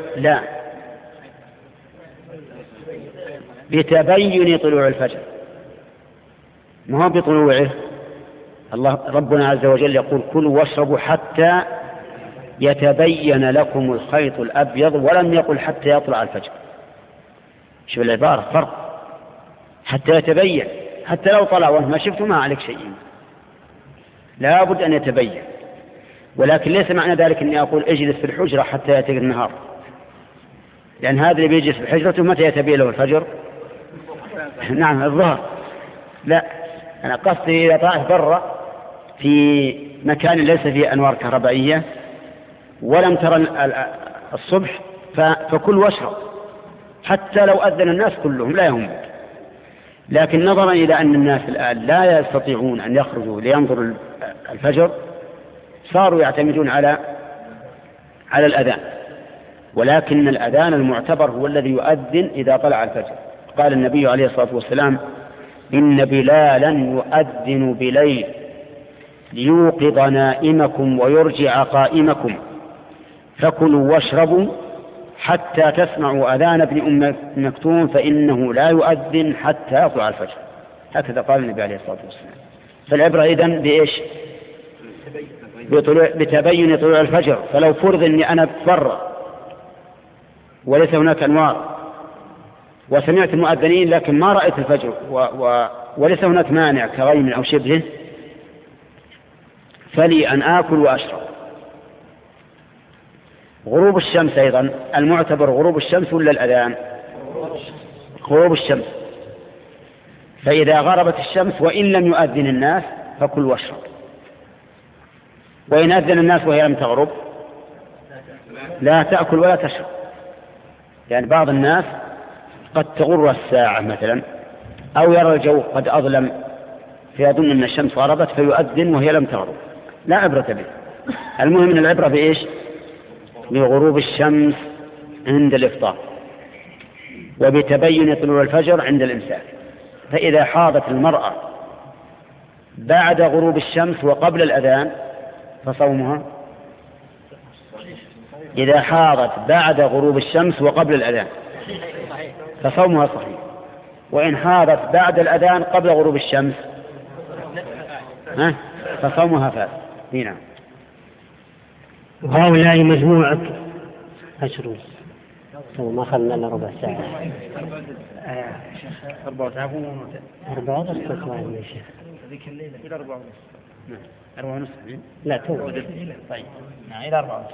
بتبين طلوع الفجر، ما هو بطلوعه. الله ربنا عز وجل يقول: كلوا واشربوا حتى يتبين لكم الخيط الأبيض، ولم يقل حتى يطلع الفجر. شوف العبارة فرق، حتى يتبين، حتى لو طلع وانت ما شفته ما عليك شيء، لا بد أن يتبين. ولكن ليس معنى ذلك أني أقول اجلس في الحجرة حتى يأتي النهار، لأن هذا اللي بيجلس في حجرته متى يتبين له الفجر؟ نعم الظهر. لا، أنا قصدي إذا طلعت برا في مكان ليس فيه أنوار كهربائية ولم ترى الصبح فكل واشرب حتى لو أذن الناس كلهم لا يهمك. لكن نظرا إلى أن الناس الآن لا يستطيعون أن يخرجوا لينظروا الفجر صاروا يعتمدون على الأذان، ولكن الأذان المعتبر هو الذي يؤذن إذا طلع الفجر. قال النبي عليه الصلاة والسلام: إن بلالا يؤذن بليل ليوقظ نائمكم ويرجع قائمكم، فكلوا واشربوا حتى تسمعوا أذان ابن أم مكتوم فإنه لا يؤذن حتى يطلع الفجر. هكذا قال النبي عليه الصلاة والسلام. فالعبرة إذن بإيش؟ بتبين طلوع الفجر. فلو فرض أني أنا برا وليس هناك أنوار وسمعت المؤذنين لكن ما رأيت الفجر وليس هناك مانع كغيم أو شبهه، فلي أن آكل وأشرب. غروب الشمس أيضا المعتبر غروب الشمس ولا الأذان؟ غروب الشمس. فإذا غربت الشمس وإن لم يؤذن الناس فكل واشرب، وإن أذن الناس وهي لم تغرب لا تأكل ولا تشرب. يعني بعض الناس قد تغر الساعة مثلا أو يرى الجو قد أظلم فيظن أن الشمس غربت فيؤذن وهي لم تغرب، لا عبرة به. المهم أن العبرة بإيش؟ بغروب الشمس عند الإفطار وبتبين طلوع الفجر عند الإمساك. فإذا حاضت المرأة بعد غروب الشمس وقبل الأذان فصومها، إذا حاضت بعد غروب الشمس وقبل الأذان فصومها صحيح، وإن حاضت بعد الأذان قبل غروب الشمس فصومها فاسد. نعم. وهؤلاء مجموعة أشهر ما خلنا لنا ربع ساعة 4 ساعات يا شيخ. هذيك الليلة إلى 4:30 لا تو. طيب إلى 4:30.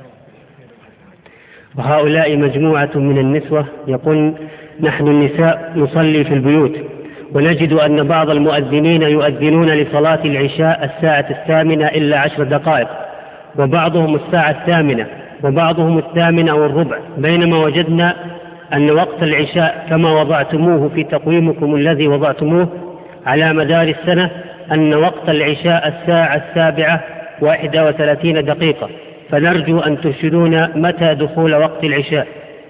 وهؤلاء مجموعة من النسوة يقول: نحن النساء نصلي في البيوت ونجد أن بعض المؤذنين يؤذنون لصلاة العشاء 8:08 إلا 10 دقائق، وبعضهم 8:08 وبعضهم 8:15، بينما وجدنا أن وقت العشاء كما وضعتموه في تقويمكم الذي وضعتموه على مدار السنة أن وقت العشاء 7:31 دقيقة، فنرجو أن ترشدونا متى دخول وقت العشاء.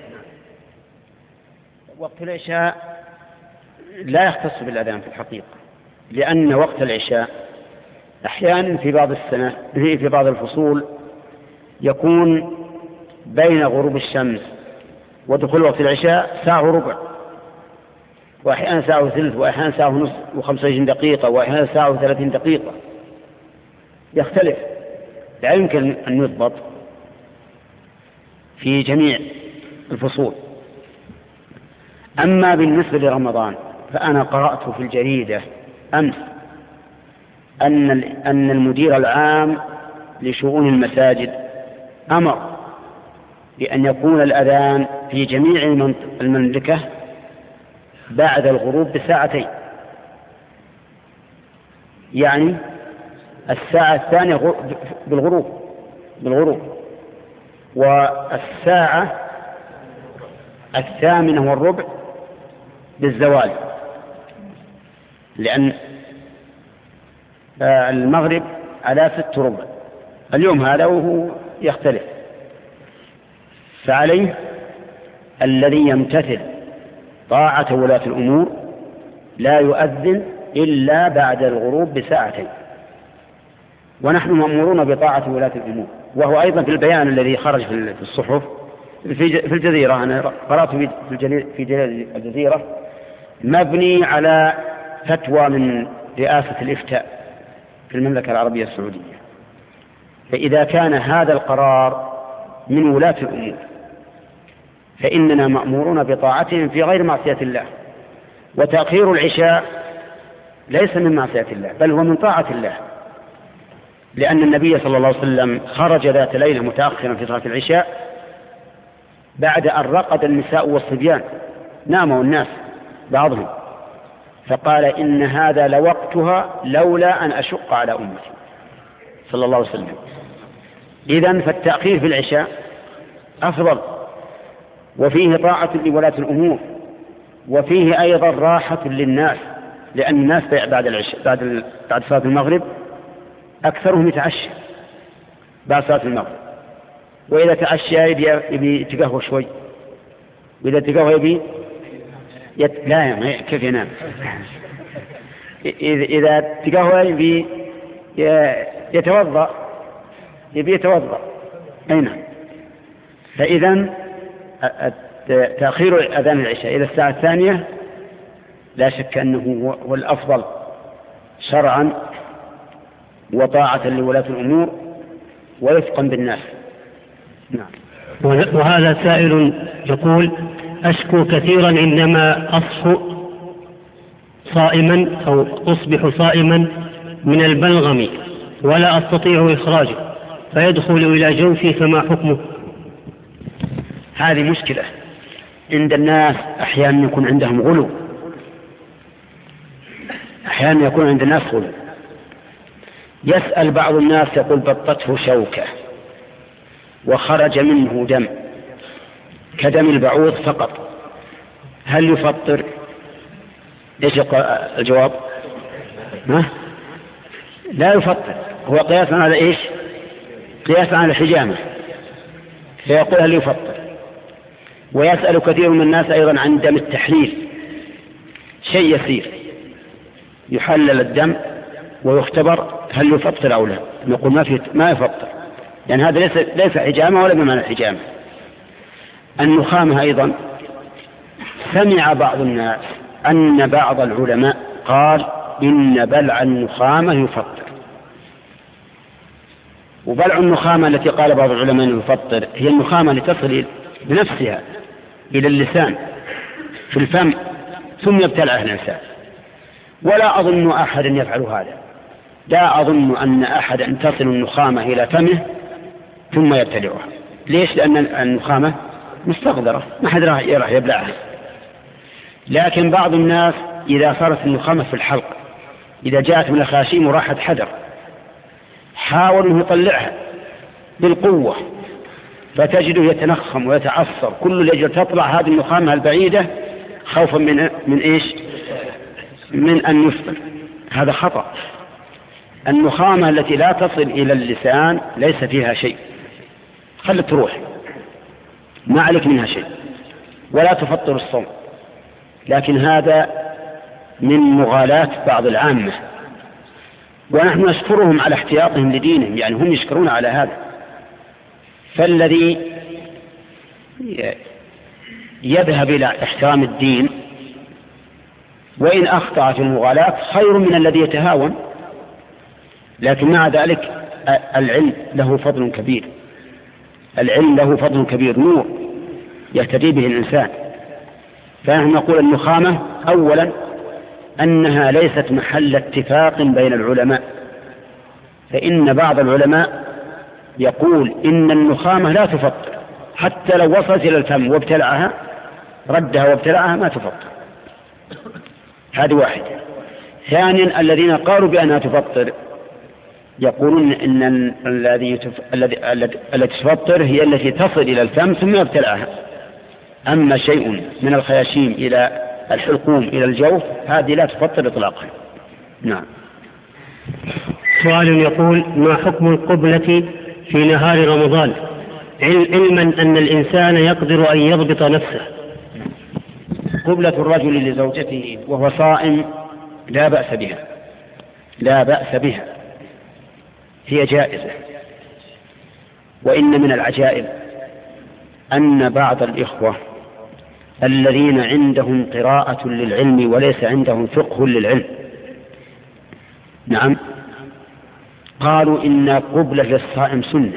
وقت العشاء لا يختص بالأذان في الحقيقة، لأن وقت العشاء أحيانا في بعض السنة في بعض الفصول يكون بين غروب الشمس ودخول وقت العشاء 1:15 وأحيانا ساعة وثلث، وأحيانا ساعة ونصف و25 دقيقة، وأحيانا ساعة و30 دقيقة، يختلف، لا يمكن أن يضبط في جميع الفصول. أما بالنسبة لرمضان فأنا قرأت في الجريدة أمس أن المدير العام لشؤون المساجد أمر بأن يكون الأذان في جميع المملكة بعد الغروب بساعتين، يعني الساعة الثانية بالغروب والساعة 8:15 بالزوال، لأن المغرب على 6:15 اليوم هذا وهو يختلف. فعليه الذي يمتثل طاعة ولاة الأمور لا يؤذن إلا بعد الغروب بساعتين، ونحن مأمورون بطاعة ولاة الأمور. وهو أيضا في البيان الذي خرج في الصحف في الجزيرة، أنا قرأت في جريدة الجزيرة، مبني على فتوى من رئاسة الإفتاء في المملكة العربية السعودية. فإذا كان هذا القرار من ولاة الأمور فإننا مأمورون بطاعتهم في غير معصية الله. وتأخير العشاء ليس من معصية الله بل هو من طاعة الله، لأن النبي صلى الله عليه وسلم خرج ذات ليلة متأخرا في صلاة العشاء بعد أن رقد النساء والصبيان، ناموا الناس بعضهم، فقال إن هذا لوقتها لولا أن أشق على أمتي صلى الله عليه وسلم. إذن فالتأخير في العشاء أفضل، وفيه طاعة لولاة الأمور، وفيه أيضا راحة للناس، لأن الناس بعد العشاء بعد صلاة المغرب أكثرهم يتعشى بعد صلاة المغرب، وإذا تعشى يبي يتقهوى شوي، وإذا تقهوى يبي لا كيف ينام إذا تقهوى يبي يتوضأ أين. فإذا تأخير أذان العشاء إلى الساعة 2 لا شك أنه هو الأفضل شرعا وطاعة لولاة الأمور ورفقا بالناس. نعم. وهذا سائل يقول: أشكو كثيرا عندما أصحو صائما أو أصبح صائما من البلغم ولا أستطيع إخراجه فيدخل إلى جوفي، فما حكمه؟ هذه مشكلة عند الناس، أحيانا يكون عندهم غلو، أحيانا يكون عند الناس غلو. يسأل بعض الناس يقول: بطته شوكة وخرج منه دم كدم البعوض فقط، هل يفطر؟ ايش الجواب؟ لا يفطر، هو قياسا على ايش؟ قياسا على الحجامة، فيقول هل يفطر. ويسأل كثير من الناس أيضا عن دم التحليل، شيء يسير يحلل الدم ويختبر هل يفطر أو لا، نقول ما يفطر، يعني هذا ليس حجامة ولا بمعنى الحجامة. النخامة أيضا سمع بعض الناس أن بعض العلماء قال إن بلع النخامة يفطر، وبلع النخامة التي قال بعض العلماء يفطر هي النخامة التي تصل بنفسها إلى اللسان في الفم ثم يبتلعها الإنسان، ولا أظن أحدا يفعل هذا، لا أظن أن أحدا تصل النخامة إلى فمه ثم يبتلعها. ليش؟ لأن النخامة مستقذرة، ما حد راح يبلعها. لكن بعض الناس إذا صارت النخامة في الحلق، إذا جاءت من الخاشيم وراحت حدر، حاول أن يطلعها بالقوة فتجده يتنخم ويتعصر، كل لجل تطلع هذه النخامة البعيدة خوفا من إيش؟ من أن يفطر. هذا خطأ. النخامة التي لا تصل إلى اللسان ليس فيها شيء، خلت تروح، ما عليك منها شيء، ولا تفطر الصوم. لكن هذا من مغالاة بعض العامة، ونحن نشكرهم على احتياطهم لدينهم، يعني هم يشكرون على هذا. فالذي يذهب إلى احترام الدين وإن أخطأ في المغالاة خير من الذي يتهاون، لكن مع ذلك العلم له فضل كبير، العلم له فضل كبير، نور يهتدي به الإنسان. فنحن نقول النخامة أولا أنها ليست محل اتفاق بين العلماء، فإن بعض العلماء يقول إن النخامة لا تفطر، حتى لو وصلت إلى الفم وابتلعها ردها وابتلعها ما تفطر. هذه واحدة. ثانيا الذين قالوا بأنها تفطر يقولون إن التي تفطر هي التي تصل إلى الفم ثم يبتلعها، أما شيء من الخياشيم إلى الحلقوم إلى الجوف هذه لا تفطر إطلاقا. نعم. سؤال يقول: ما حكم القبلة في نهار رمضان علما أن الإنسان يقدر أن يضبط نفسه؟ قبلة الرجل لزوجته وهو صائم لا بأس بها، لا بأس بها، هي جائزة. وإن من العجائب أن بعض الإخوة الذين عندهم قراءة للعلم وليس عندهم فقه للعلم، نعم، قالوا إن قبلة للصائم سنة،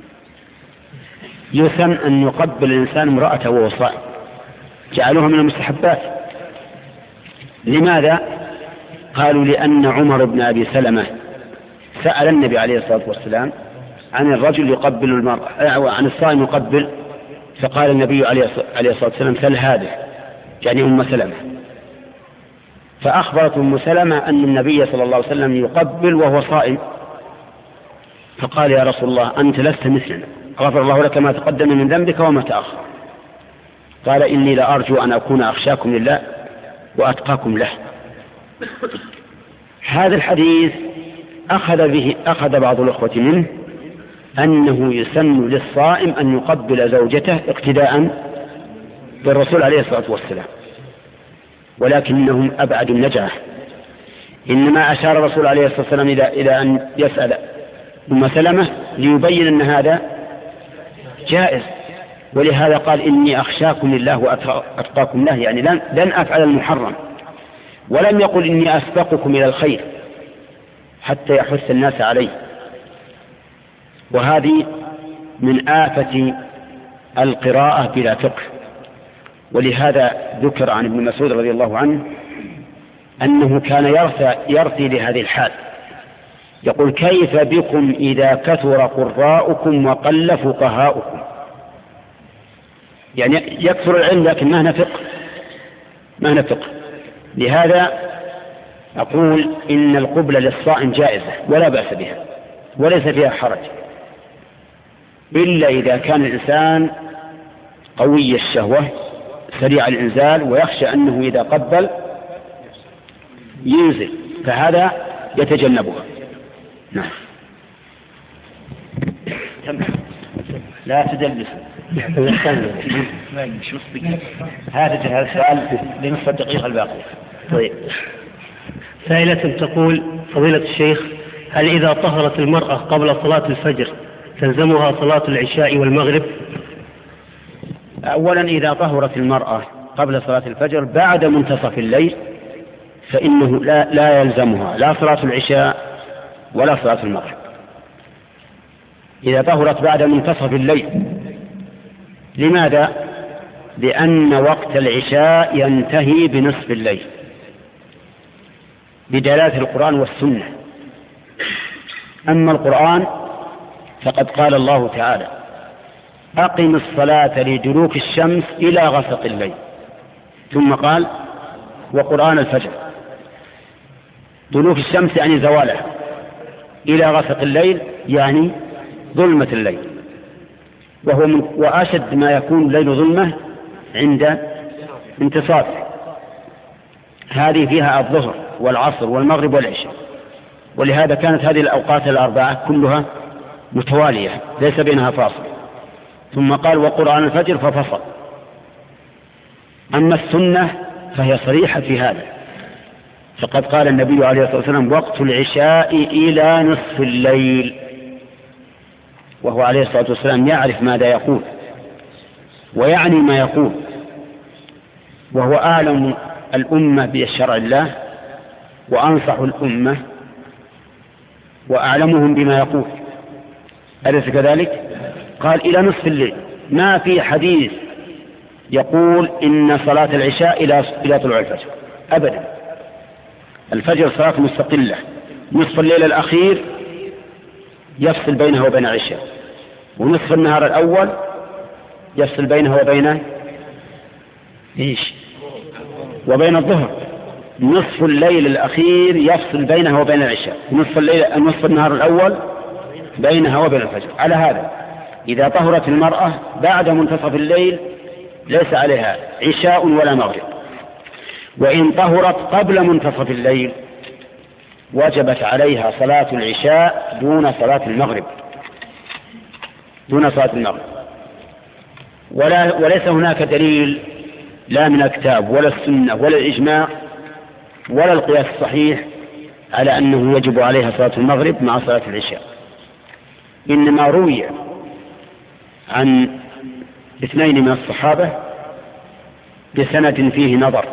يسن أن يقبل الإنسان امرأته وهو صائم، جعلوها من المستحبات. لماذا؟ قالوا لأن عمر بن أبي سلمة سأل النبي عليه الصلاة والسلام عن الرجل يقبل المرأة، عن الصائم يقبل، فقال النبي عليه الصلاة والسلام: سل هذا، يعني أم سلمة. فأخبرت أم سلمة أن النبي صلى الله عليه وسلم يقبل وهو صائم، فقال: يا رسول الله أنت لست مثلنا، غفر الله لك ما تقدم من ذنبك وما تأخر. قال: إني لأرجو أن أكون أخشاكم لله وأتقاكم له. هذا الحديث أخذ بعض الأخوة منه أنه يسن للصائم أن يقبل زوجته اقتداء بالرسول عليه الصلاة والسلام، ولكنهم أبعد النجعة. إنما أشار الرسول عليه الصلاة والسلام إلى أن يسأل أم سلمة ليبين أن هذا جائز، ولهذا قال: إني أخشاكم لله وأتقاكم له، يعني لن أفعل المحرم. ولم يقل: إني أسبقكم إلى الخير حتى يحث الناس عليه. وهذه من آفة القراءة بلا فقه. ولهذا ذكر عن ابن مسعود رضي الله عنه أنه كان يرثي لهذه الحال، يقول: كيف بكم إذا كثر قراءكم وقل فقهاؤكم؟ يعني يكثر العلم لكن ما هنا فقه. لهذا أقول إن القبلة للصائم جائزة ولا بأس بها وليس فيها حرج، إلا إذا كان الإنسان قوي الشهوة سريع الإنزال ويخشى أنه إذا قبل ينزل، فهذا يتجنبها. نعم. لا تدلس. هذا السؤال لنصف الدقيقة الباقية. طيب. سائلة تقول: فضيلة الشيخ، هل إذا طهرت المرأة قبل صلاة الفجر تلزمها صلاة العشاء والمغرب؟ أولا إذا طهرت المرأة قبل صلاة الفجر بعد منتصف الليل فإنه لا يلزمها لا صلاة العشاء ولا صلاة المغرب. إذا طهرت بعد منتصف الليل. لماذا؟ لأن وقت العشاء ينتهي بنصف الليل بدلالة القرآن والسنة. أما القرآن فقد قال الله تعالى: أقم الصلاة لدلوك الشمس إلى غسق الليل، ثم قال: وقرآن الفجر. دلوك الشمس يعني زوالها، إلى غسق الليل يعني ظلمة الليل، وأشد ما يكون الليل ظلمة عند انتصافه. هذه فيها الظهر والعصر والمغرب والعشاء، ولهذا كانت هذه الأوقات الأربعة كلها متوالية ليس بينها فاصل. ثم قال: وقرآن الفجر ففصل. أما السنة فهي صريحة في هذا، فقد قال النبي عليه الصلاة والسلام: وقت العشاء إلى نصف الليل، وهو عليه الصلاة والسلام يعرف ماذا يقول ويعني ما يقول، وهو أعلم الأمة بشرع الله وأنصح الأمة وأعلمهم بما يقول، أليس كذلك؟ قال إلى نصف الليل. ما في حديث يقول إن صلاة العشاء إلى طلوع الفجر أبدا. الفجر صلاة مستقلة، نصف الليل الأخير يفصل بينها وبين العشاء، ونصف النهار الأول يفصل بينها وبين وبين الظهر. نصف الليل الأخير يفصل بينها وبين العشاء، نصف النهار الأول بينها وبين الفجر. على هذا إذا طهرت المرأة بعد منتصف الليل ليس عليها عشاء ولا مغرب، وإن طهرت قبل منتصف الليل وجبت عليها صلاة العشاء دون صلاة المغرب، وليس هناك دليل لا من الكتاب ولا السنة ولا الإجماع ولا القياس الصحيح على أنه يجب عليها صلاة المغرب مع صلاة العشاء. إنما روي عن 2 من الصحابة بسند فيه نظر.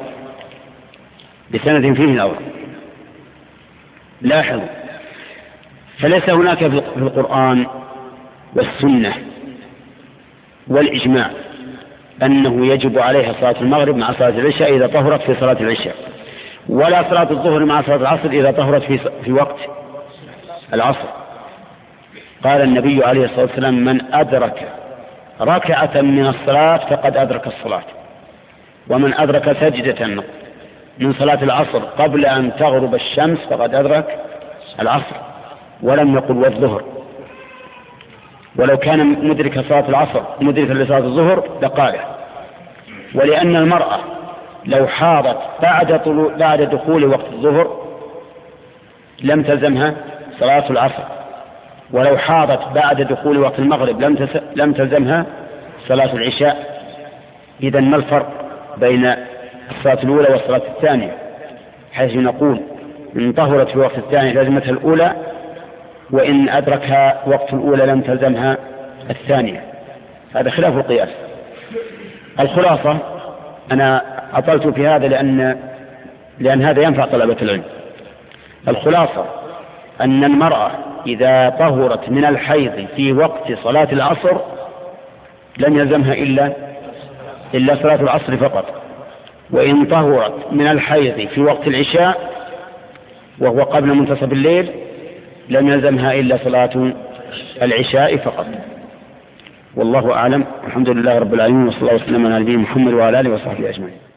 لاحظوا، فليس هناك في القرآن والسنة والإجماع أنه يجب عليها صلاة المغرب مع صلاة العشاء إذا طهرت في صلاة العشاء، ولا صلاة الظهر مع صلاة العصر إذا طهرت في وقت العصر. قال النبي عليه الصلاة والسلام: من أدرك ركعة من الصلاة فقد أدرك الصلاة، ومن أدرك سجدة من صلاة العصر قبل أن تغرب الشمس فقد أدرك العصر. ولم يقل والظهر، ولو كان مدرك صلاة العصر مدركا لصلاة الظهر لقاله. ولأن المرأة لو حاضت بعد دخول وقت الظهر لم تلزمها صلاة العصر، ولو حاضت بعد دخول وقت المغرب لم تلزمها صلاة العشاء. إذن ما الفرق بين الصلاة الأولى والصلاة الثانية؟ حيث نقول إن طهرت في وقت الثاني لازمتها الأولى، وإن أدركها وقت الأولى لم تلزمها الثانية. هذا خلاف القياس. الخلاصة، أنا أطلت في هذا لأن هذا ينفع طلبة العلم. الخلاصة أن المرأة إذا طهرت من الحيض في وقت صلاة العصر لم يلزمها إلا صلاة العصر فقط، وإن طهرت من الحيض في وقت العشاء وهو قبل منتصف الليل لم يلزمها إلا صلاة العشاء فقط. والله أعلم. الحمد لله رب العالمين، وصلى الله وسلم على نبينا محمد وعلى آله وصحبه أجمعين.